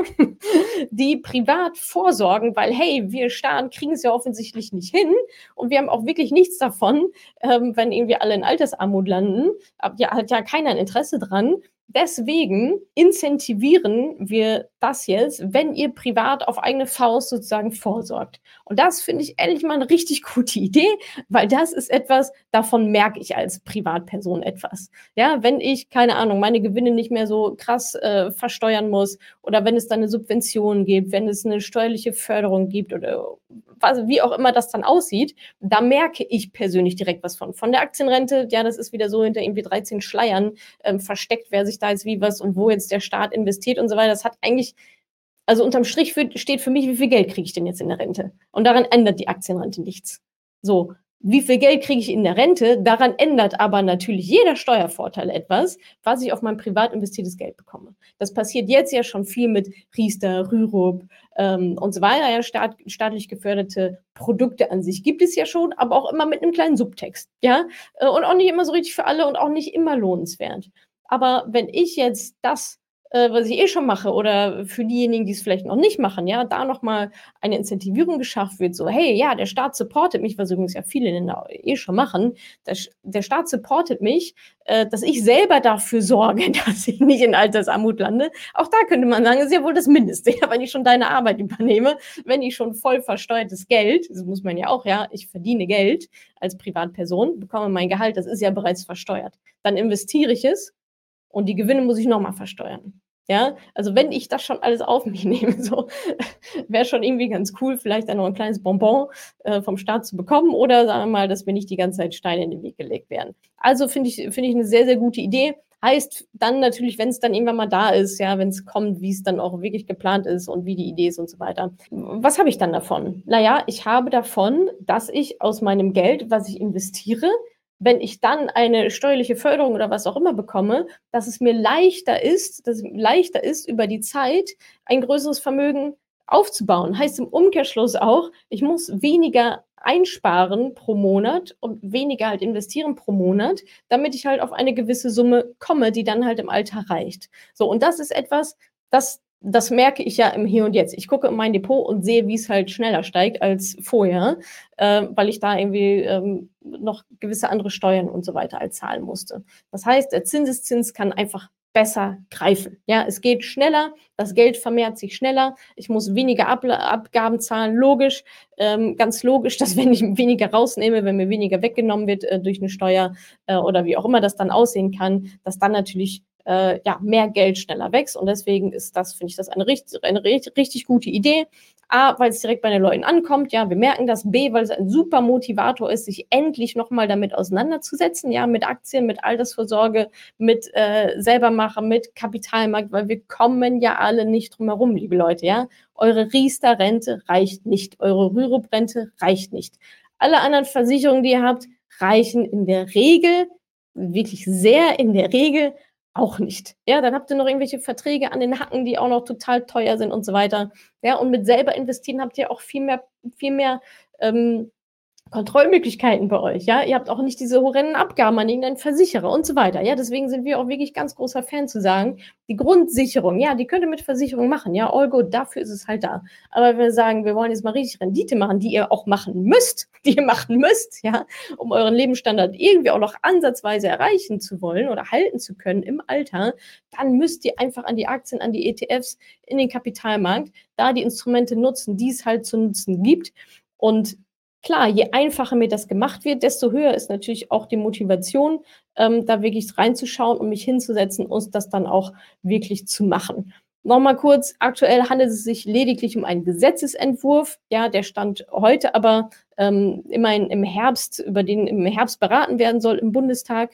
Speaker 1: die privat vorsorgen, weil, hey, wir Staat kriegen es ja offensichtlich nicht hin und wir haben auch wirklich nichts davon, ähm, wenn irgendwie alle in Altersarmut landen. Ab ja, hat ja keiner ein Interesse dran. Deswegen incentivieren wir das jetzt, wenn ihr privat auf eigene Faust sozusagen vorsorgt.“ Und das finde ich endlich mal eine richtig gute Idee, weil das ist etwas, davon merke ich als Privatperson etwas. Ja, wenn ich, keine Ahnung, meine Gewinne nicht mehr so krass äh, versteuern muss oder wenn es dann eine Subvention gibt, wenn es eine steuerliche Förderung gibt oder was, wie auch immer das dann aussieht, da merke ich persönlich direkt was von. Von der Aktienrente, ja, das ist wieder so hinter irgendwie dreizehn Schleiern ähm, versteckt, wer sich da jetzt wie was und wo jetzt der Staat investiert und so weiter. Das hat eigentlich, also unterm Strich für, steht für mich, wie viel Geld kriege ich denn jetzt in der Rente? Und daran ändert die Aktienrente nichts. So, wie viel Geld kriege ich in der Rente? Daran ändert aber natürlich jeder Steuervorteil etwas, was ich auf mein privat investiertes Geld bekomme. Das passiert jetzt ja schon viel mit Riester, Rürup ähm, und so weiter. Ja, staat, staatlich geförderte Produkte an sich gibt es ja schon, aber auch immer mit einem kleinen Subtext. Ja, äh, und auch nicht immer so richtig für alle und auch nicht immer lohnenswert. Aber wenn ich jetzt das, äh, was ich eh schon mache oder für diejenigen, die es vielleicht noch nicht machen, ja, da nochmal eine Incentivierung geschafft wird, so, hey, ja, der Staat supportet mich, was übrigens ja viele Länder eh schon machen, der, der Staat supportet mich, äh, dass ich selber dafür sorge, dass ich nicht in Altersarmut lande. Auch da könnte man sagen, das ist ja wohl das Mindeste, ja, wenn ich schon deine Arbeit übernehme, wenn ich schon voll versteuertes Geld, das muss man ja auch, ja, ich verdiene Geld als Privatperson, bekomme mein Gehalt, das ist ja bereits versteuert. Dann investiere ich es und die Gewinne muss ich nochmal versteuern. Ja, also wenn ich das schon alles auf mich nehme, so wäre schon irgendwie ganz cool, vielleicht dann noch ein kleines Bonbon äh, vom Staat zu bekommen oder sagen wir mal, dass mir nicht die ganze Zeit Steine in den Weg gelegt werden. Also finde ich, finde ich eine sehr, sehr gute Idee. Heißt dann natürlich, wenn es dann irgendwann mal da ist, ja, wenn es kommt, wie es dann auch wirklich geplant ist und wie die Idee ist und so weiter. Was habe ich dann davon? Naja, ich habe davon, dass ich aus meinem Geld, was ich investiere, wenn ich dann eine steuerliche Förderung oder was auch immer bekomme, dass es mir leichter ist, dass es leichter ist, über die Zeit ein größeres Vermögen aufzubauen. Heißt im Umkehrschluss auch, ich muss weniger einsparen pro Monat und weniger halt investieren pro Monat, damit ich halt auf eine gewisse Summe komme, die dann halt im Alter reicht. So, und das ist etwas, das das merke ich ja im Hier und Jetzt. Ich gucke in mein Depot und sehe, wie es halt schneller steigt als vorher, äh, weil ich da irgendwie ähm, noch gewisse andere Steuern und so weiter halt zahlen musste. Das heißt, der Zinseszins kann einfach besser greifen. Ja, es geht schneller, das Geld vermehrt sich schneller, ich muss weniger Ab Abgaben zahlen, logisch, ähm, ganz logisch, dass wenn ich weniger rausnehme, wenn mir weniger weggenommen wird äh, durch eine Steuer äh, oder wie auch immer das dann aussehen kann, dass dann natürlich äh, ja, mehr Geld schneller wächst und deswegen ist das, finde ich, das eine, richtig, eine richtig, richtig gute Idee. A, weil es direkt bei den Leuten ankommt, ja, wir merken das. B, weil es ein super Motivator ist, sich endlich nochmal damit auseinanderzusetzen, ja, mit Aktien, mit Altersvorsorge, mit äh, Selbermachen, mit Kapitalmarkt, weil wir kommen ja alle nicht drum herum, liebe Leute, ja. Eure Riester-Rente reicht nicht, eure Rürup-Rente reicht nicht. Alle anderen Versicherungen, die ihr habt, reichen in der Regel, wirklich sehr in der Regel, auch nicht. Ja, dann habt ihr noch irgendwelche Verträge an den Hacken, die auch noch total teuer sind und so weiter. Ja, und mit selber investieren habt ihr auch viel mehr, viel mehr ähm, Kontrollmöglichkeiten bei euch, ja. Ihr habt auch nicht diese horrenden Abgaben an irgendeinen Versicherer und so weiter. Ja, deswegen sind wir auch wirklich ganz großer Fan zu sagen, die Grundsicherung, ja, die könnt ihr mit Versicherung machen, ja, all good, dafür ist es halt da. Aber wenn wir sagen, wir wollen jetzt mal richtig Rendite machen, die ihr auch machen müsst, die ihr machen müsst, ja, um euren Lebensstandard irgendwie auch noch ansatzweise erreichen zu wollen oder halten zu können im Alter, dann müsst ihr einfach an die Aktien, an die E T Fs, in den Kapitalmarkt, da die Instrumente nutzen, die es halt zu nutzen gibt. Und klar, je einfacher mir das gemacht wird, desto höher ist natürlich auch die Motivation, ähm, da wirklich reinzuschauen und mich hinzusetzen und das dann auch wirklich zu machen. Nochmal kurz, aktuell handelt es sich lediglich um einen Gesetzesentwurf, ja, der Stand heute aber ähm, immerhin im Herbst, über den im Herbst beraten werden soll im Bundestag.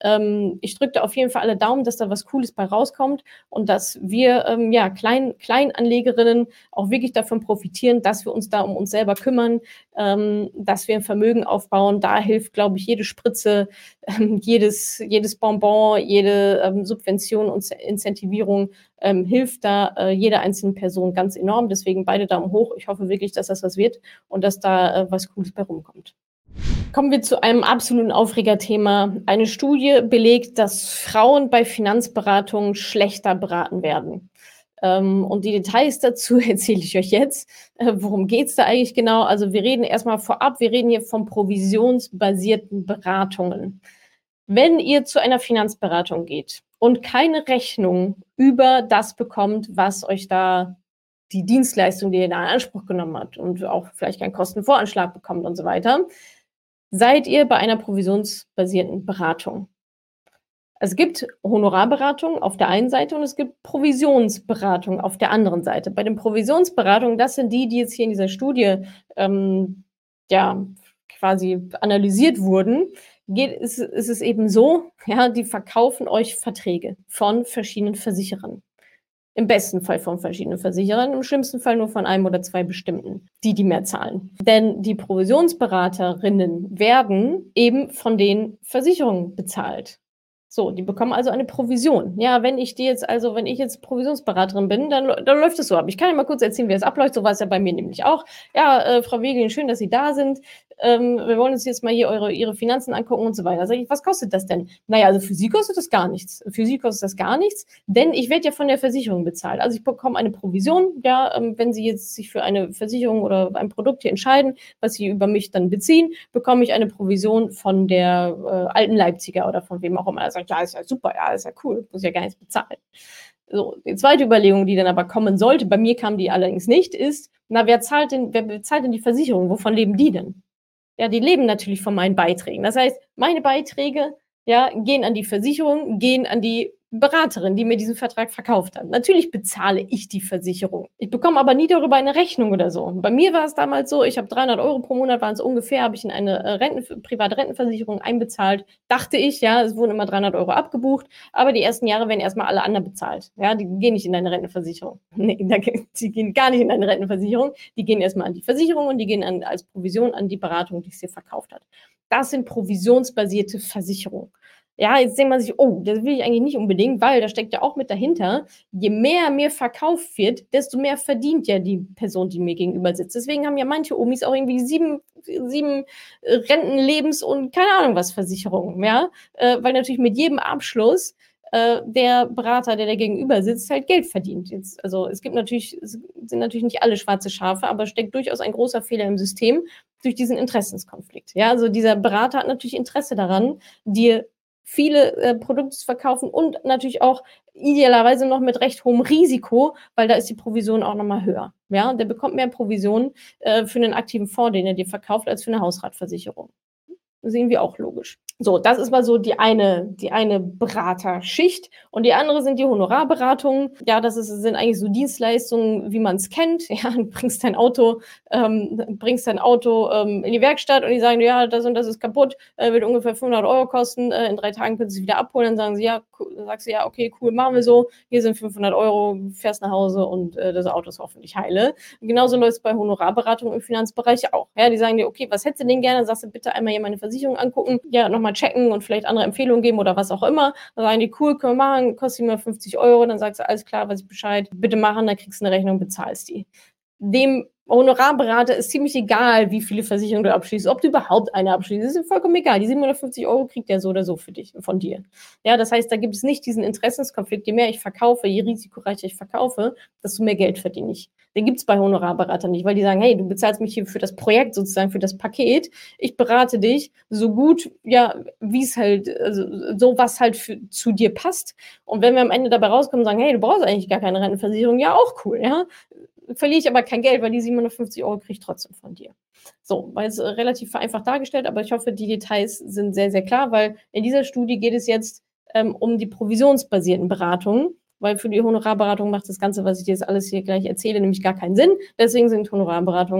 Speaker 1: Ähm, ich drücke da auf jeden Fall alle Daumen, dass da was Cooles bei rauskommt und dass wir ähm, ja, Klein, Kleinanlegerinnen auch wirklich davon profitieren, dass wir uns da um uns selber kümmern, ähm, dass wir ein Vermögen aufbauen. Da hilft, glaube ich, jede Spritze, ähm, jedes, jedes Bonbon, jede ähm, Subvention und Incentivierung ähm, hilft da äh, jeder einzelnen Person ganz enorm. Deswegen beide Daumen hoch. Ich hoffe wirklich, dass das was wird und dass da äh, was Cooles bei rumkommt. Kommen wir zu einem absoluten Aufregerthema. Eine Studie belegt, dass Frauen bei Finanzberatungen schlechter beraten werden. Ähm, und die Details dazu erzähle ich euch jetzt. Äh, worum geht es da eigentlich genau? Also wir reden erstmal vorab, wir reden hier von provisionsbasierten Beratungen. Wenn ihr zu einer Finanzberatung geht und keine Rechnung über das bekommt, was euch da die Dienstleistung, die ihr da in Anspruch genommen habt und auch vielleicht keinen Kostenvoranschlag bekommt und so weiter, seid ihr bei einer provisionsbasierten Beratung. Es gibt Honorarberatung auf der einen Seite und es gibt Provisionsberatung auf der anderen Seite. Bei den Provisionsberatungen, das sind die, die jetzt hier in dieser Studie ähm, ja, quasi analysiert wurden, geht, ist, ist es eben so, ja, die verkaufen euch Verträge von verschiedenen Versicherern. Im besten Fall von verschiedenen Versicherern, im schlimmsten Fall nur von einem oder zwei bestimmten, die die mehr zahlen. Denn die Provisionsberaterinnen werden eben von den Versicherungen bezahlt. So, die bekommen also eine Provision. Ja, wenn ich die jetzt, also wenn ich jetzt Provisionsberaterin bin, dann, dann läuft es so ab. Ich kann ja mal kurz erzählen, wie es abläuft. So war es ja bei mir nämlich auch. Ja, äh, Frau Wegelin, schön, dass Sie da sind. Ähm, wir wollen uns jetzt mal hier eure, Ihre Finanzen angucken und so weiter. Sag ich, was kostet das denn? Naja, also für Sie kostet das gar nichts. Für Sie kostet das gar nichts, denn ich werde ja von der Versicherung bezahlt. Also ich bekomme eine Provision, ja, ähm, wenn Sie jetzt sich für eine Versicherung oder ein Produkt hier entscheiden, was Sie über mich dann beziehen, bekomme ich eine Provision von der äh, alten Leipziger oder von wem auch immer. Er sagt, ja, ist ja super, ja, ist ja cool, muss ja gar nichts bezahlen. So, die zweite Überlegung, die dann aber kommen sollte, bei mir kam die allerdings nicht, ist, na, wer zahlt denn, wer bezahlt denn die Versicherung? Wovon leben die denn? Ja, die leben natürlich von meinen Beiträgen. Das heißt, meine Beiträge, ja, gehen an die Versicherung, gehen an die Beraterin, die mir diesen Vertrag verkauft hat. Natürlich bezahle ich die Versicherung. Ich bekomme aber nie darüber eine Rechnung oder so. Bei mir war es damals so, ich habe dreihundert Euro pro Monat, waren es ungefähr, habe ich in eine äh, Renten, private Rentenversicherung einbezahlt. Dachte ich, ja, es wurden immer dreihundert Euro abgebucht, aber die ersten Jahre werden erstmal alle anderen bezahlt. Ja, die gehen nicht in deine Rentenversicherung. Nee, die gehen gar nicht in deine Rentenversicherung. Die gehen erstmal an die Versicherung und die gehen an, als Provision an die Beratung, die es dir verkauft hat. Das sind provisionsbasierte Versicherungen. Ja, jetzt denkt man sich, oh, das will ich eigentlich nicht unbedingt, weil da steckt ja auch mit dahinter, je mehr mir verkauft wird, desto mehr verdient ja die Person, die mir gegenüber sitzt. Deswegen haben ja manche Omis auch irgendwie sieben, sieben Renten-, Lebens- und keine Ahnung was Versicherungen, ja, äh, weil natürlich mit jedem Abschluss äh, der Berater, der da gegenüber sitzt, halt Geld verdient. Jetzt, also es gibt natürlich, es sind natürlich nicht alle schwarze Schafe, aber es steckt durchaus ein großer Fehler im System durch diesen Interessenskonflikt. Ja, also dieser Berater hat natürlich Interesse daran, dir viele äh, Produkte zu verkaufen und natürlich auch idealerweise noch mit recht hohem Risiko, weil da ist die Provision auch nochmal höher. Ja, der bekommt mehr Provision äh, für einen aktiven Fonds, den er dir verkauft, als für eine Hausratversicherung. Das ist irgendwie auch logisch. So, das ist mal so die eine, die eine Beraterschicht. Und die andere sind die Honorarberatungen. Ja, das ist, sind eigentlich so Dienstleistungen, wie man es kennt. Ja, du bringst dein Auto, ähm, bringst dein Auto ähm, in die Werkstatt und die sagen, ja, das und das ist kaputt, äh, wird ungefähr fünfhundert Euro kosten. Äh, in drei Tagen können sie es wieder abholen. Dann sagen sie, ja, cool, dann sagst du, ja, okay, cool, machen wir so. Hier sind fünfhundert Euro, fährst nach Hause und äh, das Auto ist hoffentlich heile. Und genauso läuft es bei Honorarberatungen im Finanzbereich auch. Ja, die sagen dir, okay, was hättest du denn gerne? Dann sagst du, bitte einmal hier meine Versicherung angucken, ja, nochmal checken und vielleicht andere Empfehlungen geben oder was auch immer. Dann sagen die, cool, können wir machen, kostet immer fünfzig Euro. Dann sagst du, alles klar, weiß ich Bescheid, bitte machen, dann kriegst du eine Rechnung, bezahlst die. Dem Honorarberater ist ziemlich egal, wie viele Versicherungen du abschließt, ob du überhaupt eine abschließt, das ist ihm vollkommen egal. Die siebenhundertfünfzig Euro kriegt der so oder so für dich, von dir. Ja, das heißt, da gibt es nicht diesen Interessenskonflikt. Je mehr ich verkaufe, je risikoreicher ich verkaufe, desto mehr Geld verdiene ich. Den gibt es bei Honorarberatern nicht, weil die sagen, hey, du bezahlst mich hier für das Projekt sozusagen, für das Paket. Ich berate dich so gut, ja, wie es halt, also so was halt für, zu dir passt. Und wenn wir am Ende dabei rauskommen und sagen, hey, du brauchst eigentlich gar keine Rentenversicherung, ja, auch cool, ja. Verliere ich aber kein Geld, weil die siebenhundertfünfzig Euro kriege ich trotzdem von dir. So, weil es äh, relativ vereinfacht dargestellt, aber ich hoffe, die Details sind sehr, sehr klar, weil in dieser Studie geht es jetzt ähm, um die provisionsbasierten Beratungen, weil für die Honorarberatung macht das Ganze, was ich dir jetzt alles hier gleich erzähle, nämlich gar keinen Sinn. Deswegen sind Honorarberatungen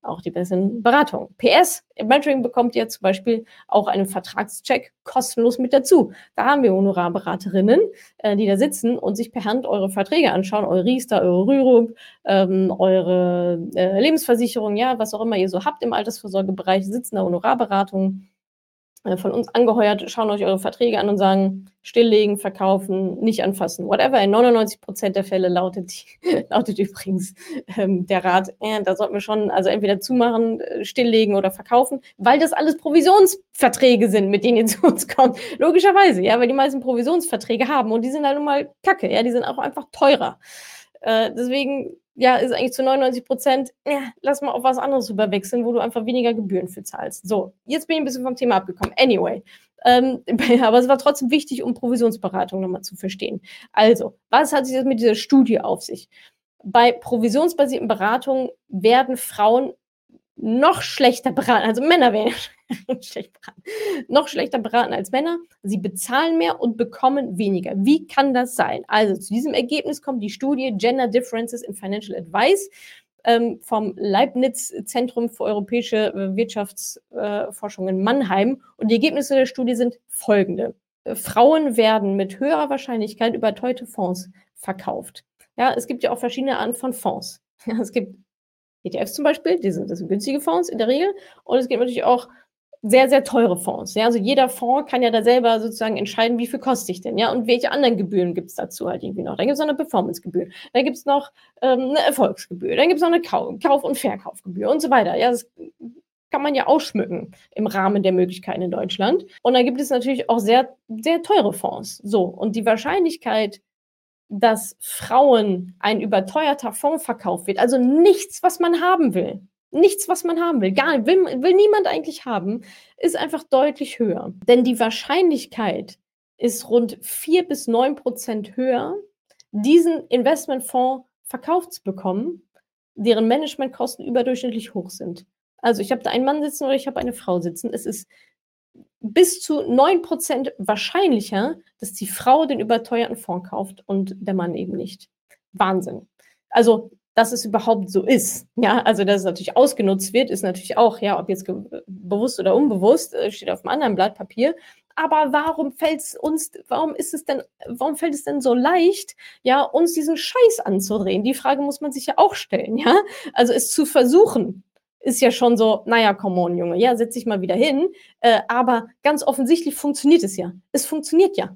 Speaker 1: auch die besseren Beratungen. P S, im Mentoring bekommt ihr zum Beispiel auch einen Vertragscheck kostenlos mit dazu. Da haben wir Honorarberaterinnen, äh, die da sitzen und sich per Hand eure Verträge anschauen, eure Riester, eure Rürup, ähm, eure äh, Lebensversicherung, ja, was auch immer ihr so habt im Altersvorsorgebereich, sitzen da Honorarberatungen von uns angeheuert, schauen euch eure Verträge an und sagen, stilllegen, verkaufen, nicht anfassen, whatever. In neunundneunzig Prozent der Fälle lautet, die, lautet übrigens ähm, der Rat, äh, da sollten wir schon also entweder zumachen, stilllegen oder verkaufen, weil das alles Provisionsverträge sind, mit denen ihr zu uns kommt. Logischerweise, ja, weil die meisten Provisionsverträge haben und die sind halt nun mal kacke, ja, die sind auch einfach teurer. Äh, deswegen, ja, ist eigentlich zu neunundneunzig Prozent, ja, lass mal auf was anderes überwechseln, wo du einfach weniger Gebühren für zahlst. So, jetzt bin ich ein bisschen vom Thema abgekommen. Anyway, ähm, aber es war trotzdem wichtig, um Provisionsberatung nochmal zu verstehen. Also, was hat sich das mit dieser Studie auf sich? Bei provisionsbasierten Beratungen werden Frauen noch schlechter beraten, also Männer werden schlecht beraten, noch schlechter beraten als Männer. Sie bezahlen mehr und bekommen weniger. Wie kann das sein? Also zu diesem Ergebnis kommt die Studie Gender Differences in Financial Advice ähm, vom Leibniz-Zentrum für europäische Wirtschaftsforschung in Mannheim. Und die Ergebnisse der Studie sind folgende. Frauen werden mit höherer Wahrscheinlichkeit überteuerte Fonds verkauft. Ja, es gibt ja auch verschiedene Arten von Fonds. Ja, es gibt E T Fs zum Beispiel, die sind, das sind günstige Fonds in der Regel. Und es gibt natürlich auch sehr, sehr teure Fonds. Ja, also jeder Fonds kann ja da selber sozusagen entscheiden, wie viel kostet ich denn, ja, und welche anderen Gebühren gibt es dazu halt irgendwie noch. Dann gibt es noch eine Performancegebühr, dann gibt es noch ähm, eine Erfolgsgebühr, dann gibt es noch eine Kau- Kauf- und Verkaufgebühr und so weiter. Ja, das kann man ja ausschmücken im Rahmen der Möglichkeiten in Deutschland. Und dann gibt es natürlich auch sehr, sehr teure Fonds. So, und die Wahrscheinlichkeit, dass Frauen ein überteuerter Fonds verkauft wird, also nichts, was man haben will, nichts, was man haben will, gar nicht, will, will niemand eigentlich haben, ist einfach deutlich höher. Denn die Wahrscheinlichkeit ist rund vier bis neun Prozent höher, diesen Investmentfonds verkauft zu bekommen, deren Managementkosten überdurchschnittlich hoch sind. Also ich habe da einen Mann sitzen oder ich habe eine Frau sitzen. Es ist bis zu neun Prozent wahrscheinlicher, dass die Frau den überteuerten Fonds kauft und der Mann eben nicht. Wahnsinn. Also, dass es überhaupt so ist, ja, also dass es natürlich ausgenutzt wird, ist natürlich auch, ja, ob jetzt bewusst oder unbewusst, steht auf einem anderen Blatt Papier. Aber warum fällt es uns, warum ist es denn, warum fällt es denn so leicht, ja, uns diesen Scheiß anzudrehen? Die Frage muss man sich ja auch stellen, ja. Also es zu versuchen, ist ja schon so, naja, come on, Junge, ja, setz dich mal wieder hin. Äh, aber ganz offensichtlich funktioniert es ja. Es funktioniert ja.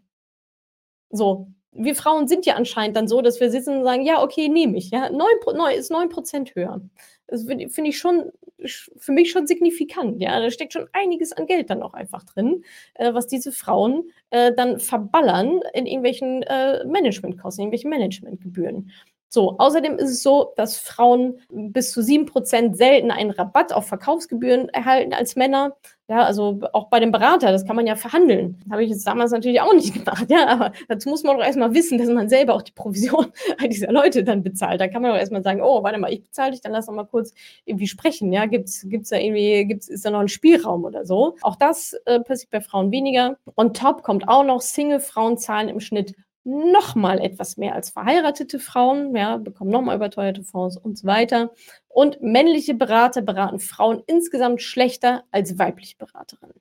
Speaker 1: So, wir Frauen sind ja anscheinend dann so, dass wir sitzen und sagen, ja, okay, nehme ich. Ja, neun ist neun Prozent höher. Das finde find ich schon, für mich schon signifikant. Ja, da steckt schon einiges an Geld dann auch einfach drin, äh, was diese Frauen äh, dann verballern in irgendwelchen äh, Managementkosten, irgendwelchen Managementgebühren. So, außerdem ist es so, dass Frauen bis zu sieben Prozent selten einen Rabatt auf Verkaufsgebühren erhalten als Männer. Ja, also auch bei dem Berater, das kann man ja verhandeln. Habe ich jetzt damals natürlich auch nicht gemacht, ja, aber dazu muss man doch erstmal wissen, dass man selber auch die Provision dieser Leute dann bezahlt. Da kann man doch erstmal sagen, oh, warte mal, ich bezahle dich, dann lass doch mal kurz irgendwie sprechen, ja, gibt's, gibt's da irgendwie, gibt's, ist da noch ein Spielraum oder so? Auch das äh, passiert bei Frauen weniger. On top kommt auch noch, Single-Frauen zahlen im Schnitt nochmal etwas mehr als verheiratete Frauen, ja, bekommen nochmal überteuerte Fonds und so weiter. Und männliche Berater beraten Frauen insgesamt schlechter als weibliche Beraterinnen.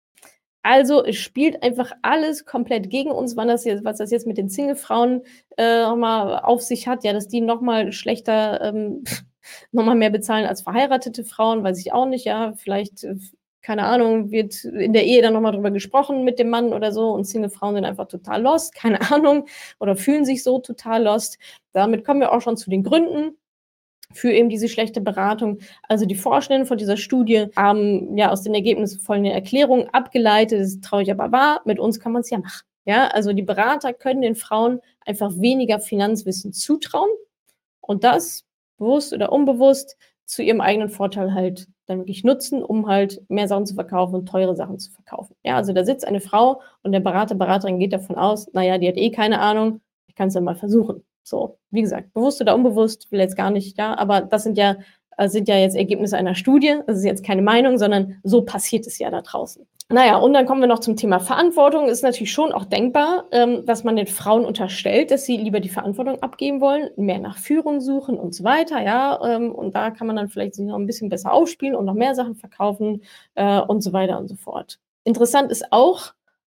Speaker 1: Also es spielt einfach alles komplett gegen uns, wann das jetzt, was das jetzt mit den Single-Frauen äh, nochmal auf sich hat, ja, dass die nochmal schlechter, ähm, nochmal mehr bezahlen als verheiratete Frauen, weiß ich auch nicht, ja, vielleicht äh, keine Ahnung, wird in der Ehe dann nochmal drüber gesprochen mit dem Mann oder so und Single-Frauen sind einfach total lost, keine Ahnung, oder fühlen sich so total lost. Damit kommen wir auch schon zu den Gründen für eben diese schlechte Beratung. Also die Forschenden von dieser Studie haben ja aus den Ergebnissen folgende Erklärung abgeleitet, das ist traurig aber wahr, mit uns kann man es ja machen. Ja, also die Berater können den Frauen einfach weniger Finanzwissen zutrauen und das, bewusst oder unbewusst, zu ihrem eigenen Vorteil halt dann wirklich nutzen, um halt mehr Sachen zu verkaufen und teure Sachen zu verkaufen. Ja, also da sitzt eine Frau und der Berater, Beraterin geht davon aus, naja, die hat eh keine Ahnung, ich kann es dann mal versuchen. So, wie gesagt, bewusst oder unbewusst, will jetzt gar nicht, ja, aber das sind ja, sind ja jetzt Ergebnisse einer Studie, das ist jetzt keine Meinung, sondern so passiert es ja da draußen. Naja, und dann kommen wir noch zum Thema Verantwortung. Ist natürlich schon auch denkbar, ähm, dass man den Frauen unterstellt, dass sie lieber die Verantwortung abgeben wollen, mehr nach Führung suchen und so weiter, ja. Ähm, und da kann man dann vielleicht sich noch ein bisschen besser aufspielen und noch mehr Sachen verkaufen äh, und so weiter und so fort. Interessant ist auch,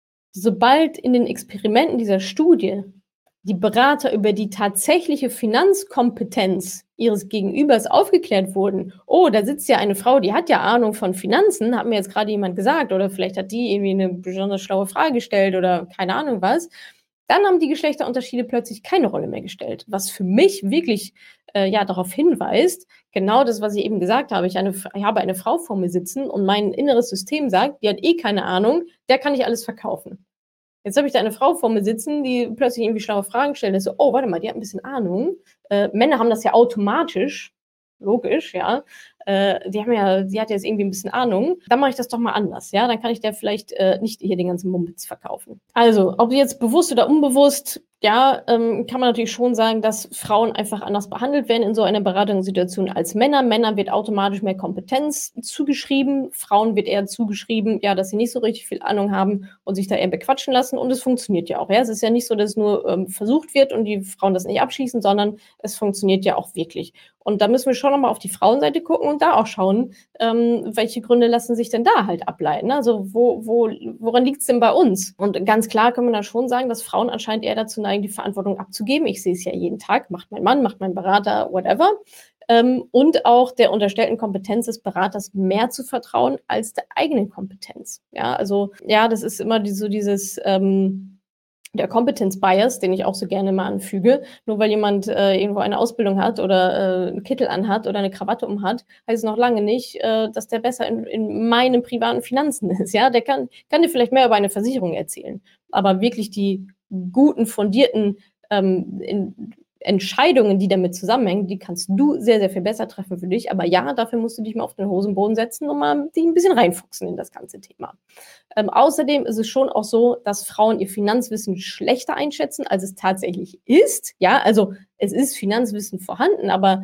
Speaker 1: sobald in den Experimenten dieser Studie die Berater über die tatsächliche Finanzkompetenz ihres Gegenübers aufgeklärt wurden. Oh, da sitzt ja eine Frau, die hat ja Ahnung von Finanzen, hat mir jetzt gerade jemand gesagt, oder vielleicht hat die irgendwie eine besonders schlaue Frage gestellt oder keine Ahnung was. Dann haben die Geschlechterunterschiede plötzlich keine Rolle mehr gestellt, was für mich wirklich äh, ja darauf hinweist, genau das, was ich eben gesagt habe. Ich, eine, ich habe eine Frau vor mir sitzen und mein inneres System sagt, die hat eh keine Ahnung, der kann ich alles verkaufen. Jetzt habe ich da eine Frau vor mir sitzen, die plötzlich irgendwie schlaue Fragen stellt. So, oh, warte mal, die hat ein bisschen Ahnung. Äh, Männer haben das ja automatisch, logisch, ja. Äh, die haben ja, die hat jetzt irgendwie ein bisschen Ahnung. Dann mache ich das doch mal anders, ja. Dann kann ich der vielleicht äh, nicht hier den ganzen Mumpitz verkaufen. Also, ob jetzt bewusst oder unbewusst, ja, ähm, kann man natürlich schon sagen, dass Frauen einfach anders behandelt werden in so einer Beratungssituation als Männer. Männern wird automatisch mehr Kompetenz zugeschrieben. Frauen wird eher zugeschrieben, ja, dass sie nicht so richtig viel Ahnung haben und sich da eher bequatschen lassen. Und es funktioniert ja auch. Ja, es ist ja nicht so, dass es nur ähm, versucht wird und die Frauen das nicht abschließen, sondern es funktioniert ja auch wirklich. Und da müssen wir schon nochmal auf die Frauenseite gucken und da auch schauen, ähm, welche Gründe lassen sich denn da halt ableiten. Also wo, wo, woran liegt es denn bei uns? Und ganz klar kann man da schon sagen, dass Frauen anscheinend eher dazu neigen, die Verantwortung abzugeben. Ich sehe es ja jeden Tag, macht mein Mann, macht mein Berater, whatever. Ähm, und auch der unterstellten Kompetenz des Beraters mehr zu vertrauen als der eigenen Kompetenz. Ja, also ja, das ist immer die, so dieses... Ähm, der Competence Bias, den ich auch so gerne mal anfüge. Nur weil jemand äh, irgendwo eine Ausbildung hat oder äh, einen Kittel anhat oder eine Krawatte umhat, heißt es noch lange nicht, äh, dass der besser in, in meinen privaten Finanzen ist. Ja, der kann, kann dir vielleicht mehr über eine Versicherung erzählen. Aber wirklich die guten, fundierten ähm, in, Entscheidungen, die damit zusammenhängen, die kannst du sehr, sehr viel besser treffen für dich. Aber ja, dafür musst du dich mal auf den Hosenboden setzen und mal dich ein bisschen reinfuchsen in das ganze Thema. Ähm, außerdem ist es schon auch so, dass Frauen ihr Finanzwissen schlechter einschätzen, als es tatsächlich ist. Ja, also es ist Finanzwissen vorhanden, aber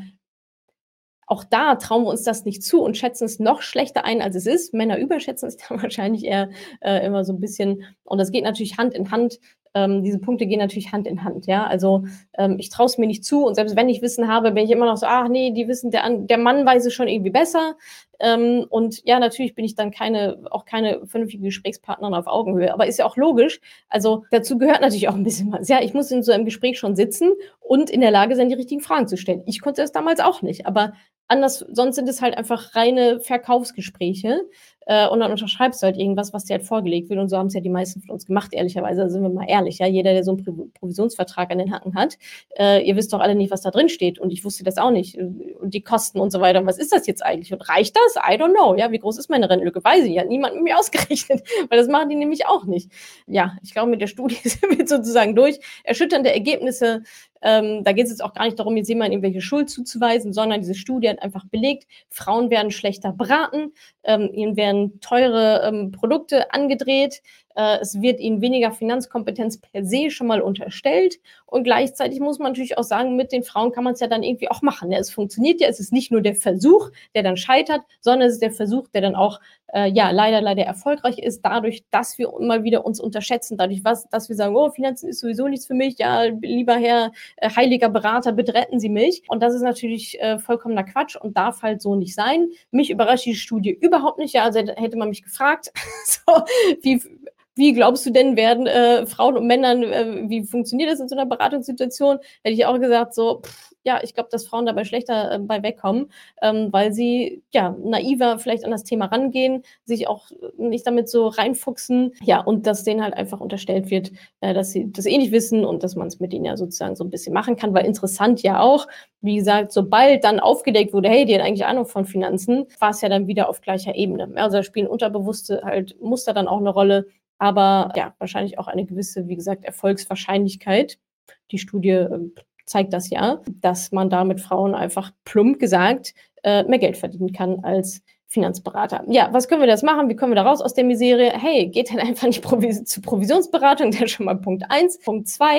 Speaker 1: auch da trauen wir uns das nicht zu und schätzen es noch schlechter ein, als es ist. Männer überschätzen es da wahrscheinlich eher äh, immer so ein bisschen. Und das geht natürlich Hand in Hand. Ähm, diese Punkte gehen natürlich Hand in Hand. Ja, also ähm, ich traue es mir nicht zu. Und selbst wenn ich Wissen habe, bin ich immer noch so, ach nee, die wissen, der, der Mann weiß es schon irgendwie besser. Ähm, und ja, natürlich bin ich dann keine, auch keine vernünftige Gesprächspartnerin auf Augenhöhe. Aber ist ja auch logisch. Also dazu gehört natürlich auch ein bisschen was. Ja, ich muss in so einem Gespräch schon sitzen und in der Lage sein, die richtigen Fragen zu stellen. Ich konnte es damals auch nicht. Aber anders, sonst sind es halt einfach reine Verkaufsgespräche äh, und dann unterschreibst du halt irgendwas, was dir halt vorgelegt wird und so haben es ja die meisten von uns gemacht, ehrlicherweise, da sind wir mal ehrlich, ja, jeder, der so einen Pro Provisionsvertrag an den Hacken hat, äh, ihr wisst doch alle nicht, was da drin steht und ich wusste das auch nicht und die Kosten und so weiter und was ist das jetzt eigentlich und reicht das? I don't know, ja, wie groß ist meine Rentenlücke? Weiß ich, hat niemand mit mir ausgerechnet, weil das machen die nämlich auch nicht. Ja, ich glaube, mit der Studie sind wir sozusagen durch. Erschütternde Ergebnisse. Ähm, da geht es jetzt auch gar nicht darum, jetzt jemandem irgendwelche Schuld zuzuweisen, sondern diese Studie hat einfach belegt, Frauen werden schlechter beraten, ähm, ihnen werden teure ähm, Produkte angedreht, äh, es wird ihnen weniger Finanzkompetenz per se schon mal unterstellt und gleichzeitig muss man natürlich auch sagen, mit den Frauen kann man es ja dann irgendwie auch machen. Ja, es funktioniert ja, es ist nicht nur der Versuch, der dann scheitert, sondern es ist der Versuch, der dann auch äh, ja leider, leider erfolgreich ist, dadurch, dass wir immer wieder uns unterschätzen, dadurch, was, dass wir sagen, oh, Finanzen ist sowieso nichts für mich, ja, lieber Herr äh, heiliger Berater, bitte retten Sie mich. Und das ist natürlich äh, vollkommener Quatsch und darf halt so nicht sein. Mich überrascht die Studie überhaupt nicht, ja, also hätte man mich gefragt, so, wie Wie glaubst du denn, werden äh, Frauen und Männern, äh, wie funktioniert das in so einer Beratungssituation? Hätte ich auch gesagt, so, pff, ja, ich glaube, dass Frauen dabei schlechter äh, bei wegkommen, ähm, weil sie ja naiver vielleicht an das Thema rangehen, sich auch nicht damit so reinfuchsen, ja, und dass denen halt einfach unterstellt wird, äh, dass sie das eh nicht wissen und dass man es mit denen ja sozusagen so ein bisschen machen kann, weil interessant ja auch, wie gesagt, sobald dann aufgedeckt wurde, hey, die hat eigentlich Ahnung von Finanzen, war es ja dann wieder auf gleicher Ebene. Also da spielen unterbewusste halt Muster dann auch eine Rolle, aber ja, wahrscheinlich auch eine gewisse, wie gesagt, Erfolgswahrscheinlichkeit. Die Studie äh, zeigt das ja, dass man da mit Frauen einfach plump gesagt äh, mehr Geld verdienen kann als Finanzberater. Ja, was können wir das machen? Wie kommen wir da raus aus der Miserie? Hey, geht halt einfach nicht Provis zur Provisionsberatung, das ist schon mal Punkt eins. Punkt zwei,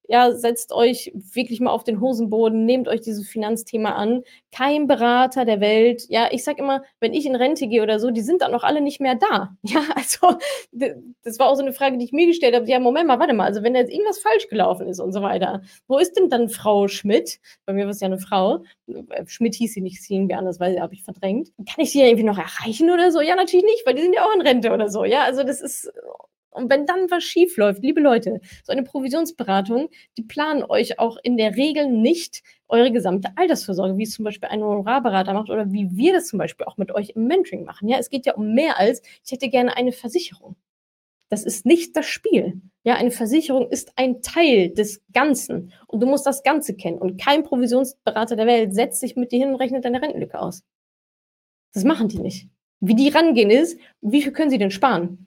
Speaker 1: ja, setzt euch wirklich mal auf den Hosenboden, nehmt euch dieses Finanzthema an. Kein Berater der Welt, ja, ich sage immer, wenn ich in Rente gehe oder so, die sind dann auch alle nicht mehr da. Ja, also das war auch so eine Frage, die ich mir gestellt habe. Ja, Moment mal, warte mal, also wenn da jetzt irgendwas falsch gelaufen ist und so weiter, wo ist denn dann Frau Schmidt? Bei mir war es ja eine Frau. Schmidt hieß sie nicht, sie irgendwie anders, weil habe ich verdrängt. Kann ich sie ja irgendwie noch erreichen oder so? Ja, natürlich nicht, weil die sind ja auch in Rente oder so. Ja, also das ist, und wenn dann was schief läuft, liebe Leute, so eine Provisionsberatung, die planen euch auch in der Regel nicht eure gesamte Altersvorsorge, wie es zum Beispiel ein Honorarberater macht oder wie wir das zum Beispiel auch mit euch im Mentoring machen. Ja, es geht ja um mehr als, ich hätte gerne eine Versicherung. Das ist nicht das Spiel. Ja, eine Versicherung ist ein Teil des Ganzen und du musst das Ganze kennen und kein Provisionsberater der Welt setzt sich mit dir hin und rechnet deine Rentenlücke aus. Das machen die nicht. Wie die rangehen ist, wie viel können sie denn sparen?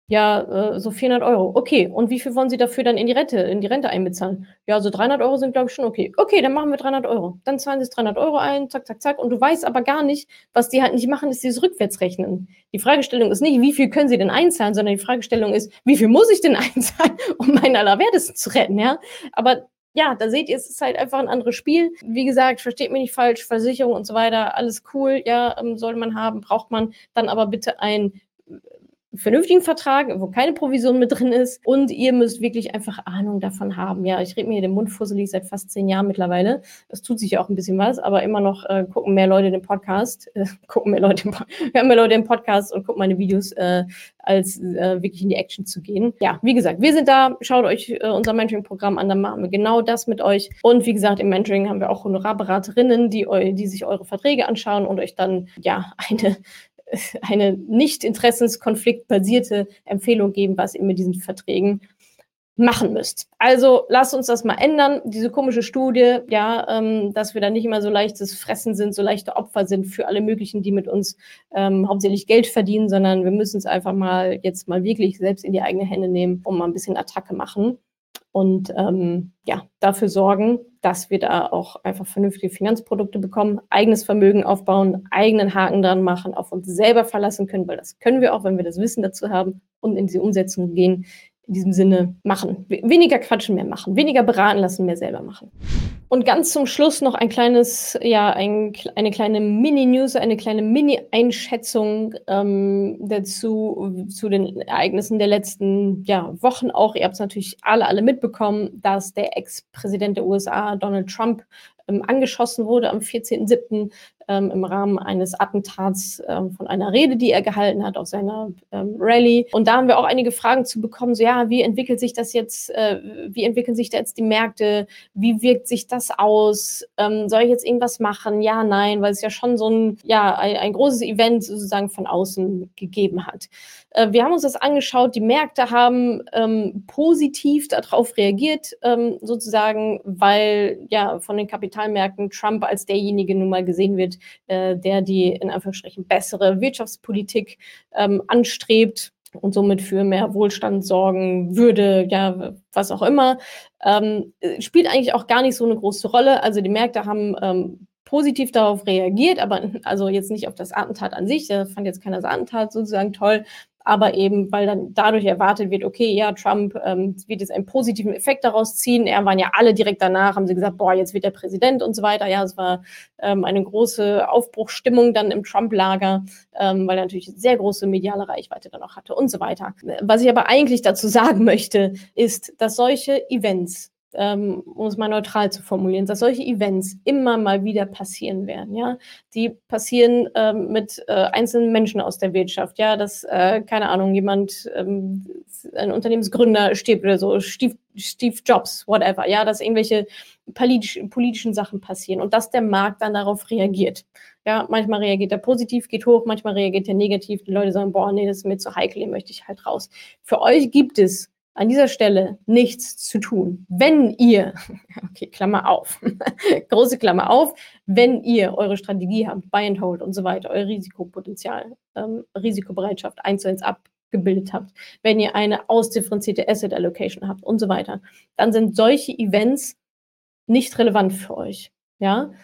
Speaker 1: Ja, äh, so vierhundert Euro. Okay, und wie viel wollen Sie dafür dann in die Rente, in die Rente einbezahlen? Ja, so dreihundert Euro sind, glaube ich, schon okay. Okay, dann machen wir dreihundert Euro. Dann zahlen Sie dreihundert Euro ein, zack, zack, zack. Und du weißt aber gar nicht, was die halt nicht machen, ist dieses Rückwärtsrechnen. Die Fragestellung ist nicht, wie viel können Sie denn einzahlen, sondern die Fragestellung ist, wie viel muss ich denn einzahlen, um meinen Allerwertesten zu retten, ja? Aber ja, da seht ihr, es ist halt einfach ein anderes Spiel. Wie gesagt, versteht mich nicht falsch, Versicherung und so weiter, alles cool, ja, ähm, sollte man haben, braucht man dann aber bitte ein vernünftigen Vertrag, wo keine Provision mit drin ist und ihr müsst wirklich einfach Ahnung davon haben. Ja, ich rede mir hier den Mund fusselig seit fast zehn Jahren mittlerweile. Es tut sich ja auch ein bisschen was, aber immer noch äh, gucken mehr Leute den Podcast, äh, gucken mehr Leute, hören mehr Leute den Podcast und gucken meine Videos, äh, als äh, wirklich in die Action zu gehen. Ja, wie gesagt, wir sind da, schaut euch äh, unser Mentoring-Programm an, dann machen wir genau das mit euch. Und wie gesagt, im Mentoring haben wir auch Honorarberaterinnen, die, die sich eure Verträge anschauen und euch dann ja eine eine nicht interessenskonfliktbasierte Empfehlung geben, was ihr mit diesen Verträgen machen müsst. Also lasst uns das mal ändern. Diese komische Studie, ja, ähm, dass wir da nicht immer so leichtes Fressen sind, so leichte Opfer sind für alle möglichen, die mit uns ähm, hauptsächlich Geld verdienen, sondern wir müssen es einfach mal jetzt mal wirklich selbst in die eigene Hände nehmen und mal ein bisschen Attacke machen. Und ähm, ja, dafür sorgen, dass wir da auch einfach vernünftige Finanzprodukte bekommen, eigenes Vermögen aufbauen, eigenen Haken dran machen, auf uns selber verlassen können, weil das können wir auch, wenn wir das Wissen dazu haben und in diese Umsetzung gehen. In diesem Sinne machen. Weniger quatschen, mehr machen. Weniger beraten lassen, mehr selber machen. Und ganz zum Schluss noch ein kleines, ja, ein, eine kleine Mini-News, eine kleine Mini-Einschätzung ähm, dazu, zu den Ereignissen der letzten ja, Wochen auch. Ihr habt es natürlich alle, alle mitbekommen, dass der Ex-Präsident der U S A, Donald Trump, ähm, angeschossen wurde am vierzehnten siebten Ähm, im Rahmen eines Attentats ähm, von einer Rede, die er gehalten hat auf seiner ähm, Rallye. Und da haben wir auch einige Fragen zu bekommen, so ja, wie entwickelt sich das jetzt, äh, wie entwickeln sich da jetzt die Märkte, wie wirkt sich das aus, ähm, soll ich jetzt irgendwas machen, ja, nein, weil es ja schon so ein, ja, ein, ein großes Event sozusagen von außen gegeben hat. Äh, wir haben uns das angeschaut, die Märkte haben ähm, positiv darauf reagiert, ähm, sozusagen, weil ja von den Kapitalmärkten Trump als derjenige nun mal gesehen wird, äh, der die in Anführungsstrichen bessere Wirtschaftspolitik ähm, anstrebt und somit für mehr Wohlstand sorgen würde, ja, was auch immer, ähm, spielt eigentlich auch gar nicht so eine große Rolle. Also die Märkte haben ähm, positiv darauf reagiert, aber also jetzt nicht auf das Attentat an sich, da fand jetzt keiner das Attentat sozusagen toll, aber eben, weil dann dadurch erwartet wird, okay, ja, Trump ähm, wird jetzt einen positiven Effekt daraus ziehen. Er waren ja alle direkt danach, haben sie gesagt, boah, jetzt wird er Präsident und so weiter. Ja, es war ähm, eine große Aufbruchsstimmung dann im Trump-Lager, ähm, weil er natürlich sehr große mediale Reichweite dann auch hatte und so weiter. Was ich aber eigentlich dazu sagen möchte, ist, dass solche Events, ähm, um es mal neutral zu formulieren, dass solche Events immer mal wieder passieren werden, ja. Die passieren ähm, mit äh, einzelnen Menschen aus der Wirtschaft, ja, dass, äh, keine Ahnung, jemand, ähm, ein Unternehmensgründer stirbt oder so, Steve, Steve Jobs, whatever, ja, dass irgendwelche politisch, politischen Sachen passieren und dass der Markt dann darauf reagiert. Ja, manchmal reagiert er positiv, geht hoch, manchmal reagiert er negativ. Die Leute sagen, boah, nee, das ist mir zu heikel, den möchte ich halt raus. Für euch gibt es an dieser Stelle nichts zu tun. Wenn ihr, okay, Klammer auf, große Klammer auf, wenn ihr eure Strategie habt, Buy and Hold und so weiter, euer Risikopotenzial, ähm, Risikobereitschaft eins zu eins abgebildet habt, wenn ihr eine ausdifferenzierte Asset Allocation habt und so weiter, dann sind solche Events nicht relevant für euch. Ja?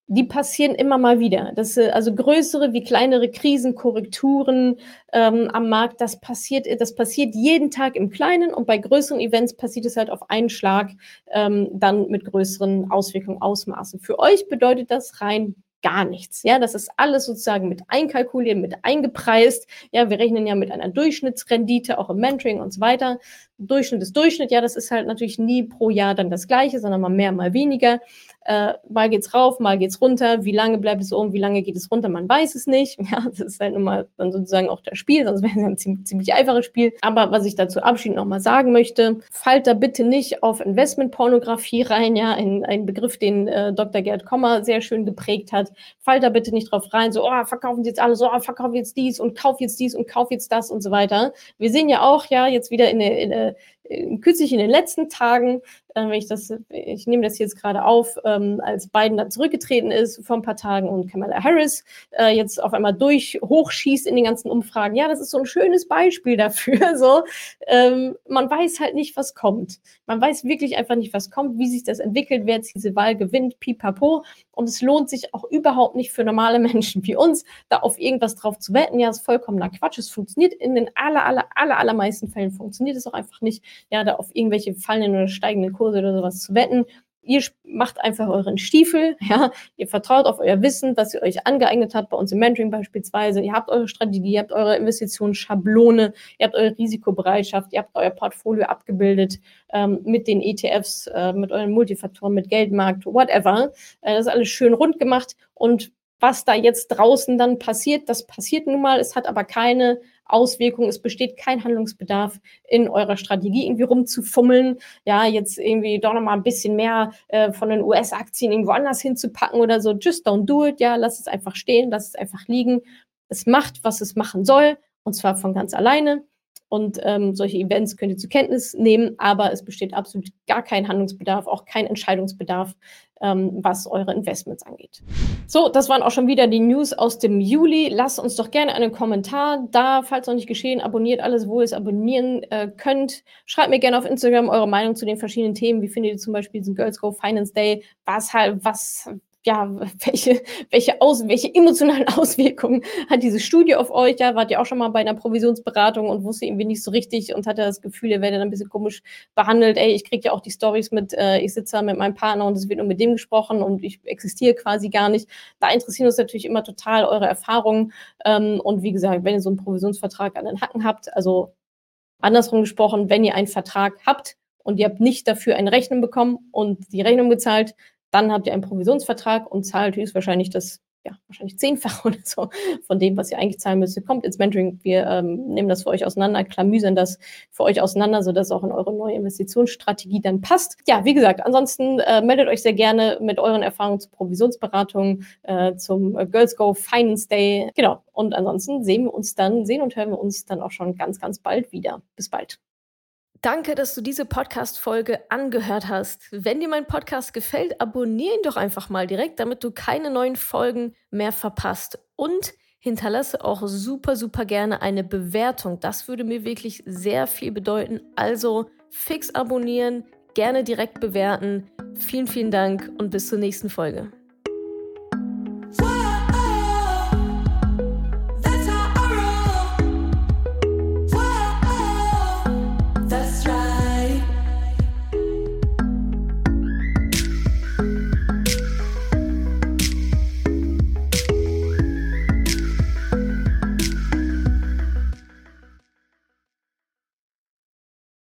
Speaker 1: die passieren immer mal wieder. Das, also größere wie kleinere Krisen, Korrekturen ähm, am Markt, das passiert, das passiert jeden Tag im Kleinen und bei größeren Events passiert es halt auf einen Schlag ähm, dann mit größeren Auswirkungen, Ausmaßen. Für euch bedeutet das rein gar nichts. Ja, das ist alles sozusagen mit einkalkuliert, mit eingepreist. Ja, wir rechnen ja mit einer Durchschnittsrendite, auch im Mentoring und so weiter. Durchschnitt ist Durchschnitt. Ja, das ist halt natürlich nie pro Jahr dann das Gleiche, sondern mal mehr, mal weniger. Äh, mal geht's rauf, mal geht's runter. Wie lange bleibt es oben, wie lange geht es runter? Man weiß es nicht. Ja, das ist halt nun mal dann sozusagen auch das Spiel, sonst wäre es ein ziemlich, ziemlich einfaches Spiel. Aber was ich dazu abschließend nochmal sagen möchte, fallt da bitte nicht auf Investmentpornografie rein, ja, ein, ein Begriff, den äh, Doktor Gerd Kommer sehr schön geprägt hat. Fallt da bitte nicht drauf rein, so, oh, verkaufen Sie jetzt alles, oh, verkaufen jetzt dies und kauf jetzt dies und kauf jetzt das und so weiter. Wir sehen ja auch, ja, jetzt wieder in der, in der kürzlich in den letzten Tagen, äh, wenn ich das, ich nehme das jetzt gerade auf, ähm, als Biden da zurückgetreten ist vor ein paar Tagen und Kamala Harris äh, jetzt auf einmal durch hochschießt in den ganzen Umfragen. Ja, das ist so ein schönes Beispiel dafür. So, ähm, man weiß halt nicht, was kommt. Man weiß wirklich einfach nicht, was kommt, wie sich das entwickelt, wer jetzt diese Wahl gewinnt, pipapo. Und es lohnt sich auch überhaupt nicht für normale Menschen wie uns, da auf irgendwas drauf zu wetten. Ja, das ist vollkommener Quatsch. Es funktioniert in den aller, aller, aller, allermeisten Fällen funktioniert es auch einfach nicht, ja, da auf irgendwelche fallenden oder steigenden Kurse oder sowas zu wetten. Ihr macht einfach euren Stiefel, ja, ihr vertraut auf euer Wissen, was ihr euch angeeignet habt, bei uns im Mentoring beispielsweise. Ihr habt eure Strategie, ihr habt eure Investitionsschablone, ihr habt eure Risikobereitschaft, ihr habt euer Portfolio abgebildet ähm, mit den E T Fs, äh, mit euren Multifaktoren, mit Geldmarkt, whatever. Äh, das ist alles schön rund gemacht und was da jetzt draußen dann passiert, das passiert nun mal, es hat aber keine Auswirkungen, es besteht kein Handlungsbedarf in eurer Strategie irgendwie rumzufummeln, ja, jetzt irgendwie doch nochmal ein bisschen mehr äh, von den U S-Aktien irgendwo anders hinzupacken oder so, just don't do it, ja, lasst es einfach stehen, lasst es einfach liegen, es macht, was es machen soll und zwar von ganz alleine. Und ähm, solche Events könnt ihr zur Kenntnis nehmen, aber es besteht absolut gar kein Handlungsbedarf, auch kein Entscheidungsbedarf, ähm, was eure Investments angeht. So, das waren auch schon wieder die News aus dem Juli. Lasst uns doch gerne einen Kommentar da, falls noch nicht geschehen. Abonniert alles, wo ihr es abonnieren äh, könnt. Schreibt mir gerne auf Instagram eure Meinung zu den verschiedenen Themen. Wie findet ihr zum Beispiel diesen Girls Go Finance Day? Was halt, was... ja, welche, welche, Aus, welche emotionalen Auswirkungen hat diese Studie auf euch? Ja, wart ihr auch schon mal bei einer Provisionsberatung und wusste irgendwie nicht so richtig und hatte das Gefühl, ihr werdet ein bisschen komisch behandelt. Ey, ich kriege ja auch die Stories mit, äh, ich sitze da mit meinem Partner und es wird nur mit dem gesprochen und ich existiere quasi gar nicht. Da interessieren uns natürlich immer total eure Erfahrungen. Ähm, und wie gesagt, wenn ihr so einen Provisionsvertrag an den Hacken habt, also andersrum gesprochen, wenn ihr einen Vertrag habt und ihr habt nicht dafür eine Rechnung bekommen und die Rechnung bezahlt, dann habt ihr einen Provisionsvertrag und zahlt höchstwahrscheinlich das, ja, wahrscheinlich zehnfach oder so von dem, was ihr eigentlich zahlen müsst. Kommt ins Mentoring, wir ähm, nehmen das für euch auseinander, klamüsern das für euch auseinander, sodass es auch in eure neue Investitionsstrategie dann passt. Ja, wie gesagt, ansonsten äh, meldet euch sehr gerne mit euren Erfahrungen zur Provisionsberatung, äh, zum äh, Girls Go Finance Day. Genau, und ansonsten sehen wir uns dann, sehen und hören wir uns dann auch schon ganz, ganz bald wieder. Bis bald.
Speaker 2: Danke, dass du diese Podcast-Folge angehört hast. Wenn dir mein Podcast gefällt, abonniere ihn doch einfach mal direkt, damit du keine neuen Folgen mehr verpasst. Und hinterlasse auch super, super gerne eine Bewertung. Das würde mir wirklich sehr viel bedeuten. Also fix abonnieren, gerne direkt bewerten. Vielen, vielen Dank und bis zur nächsten Folge.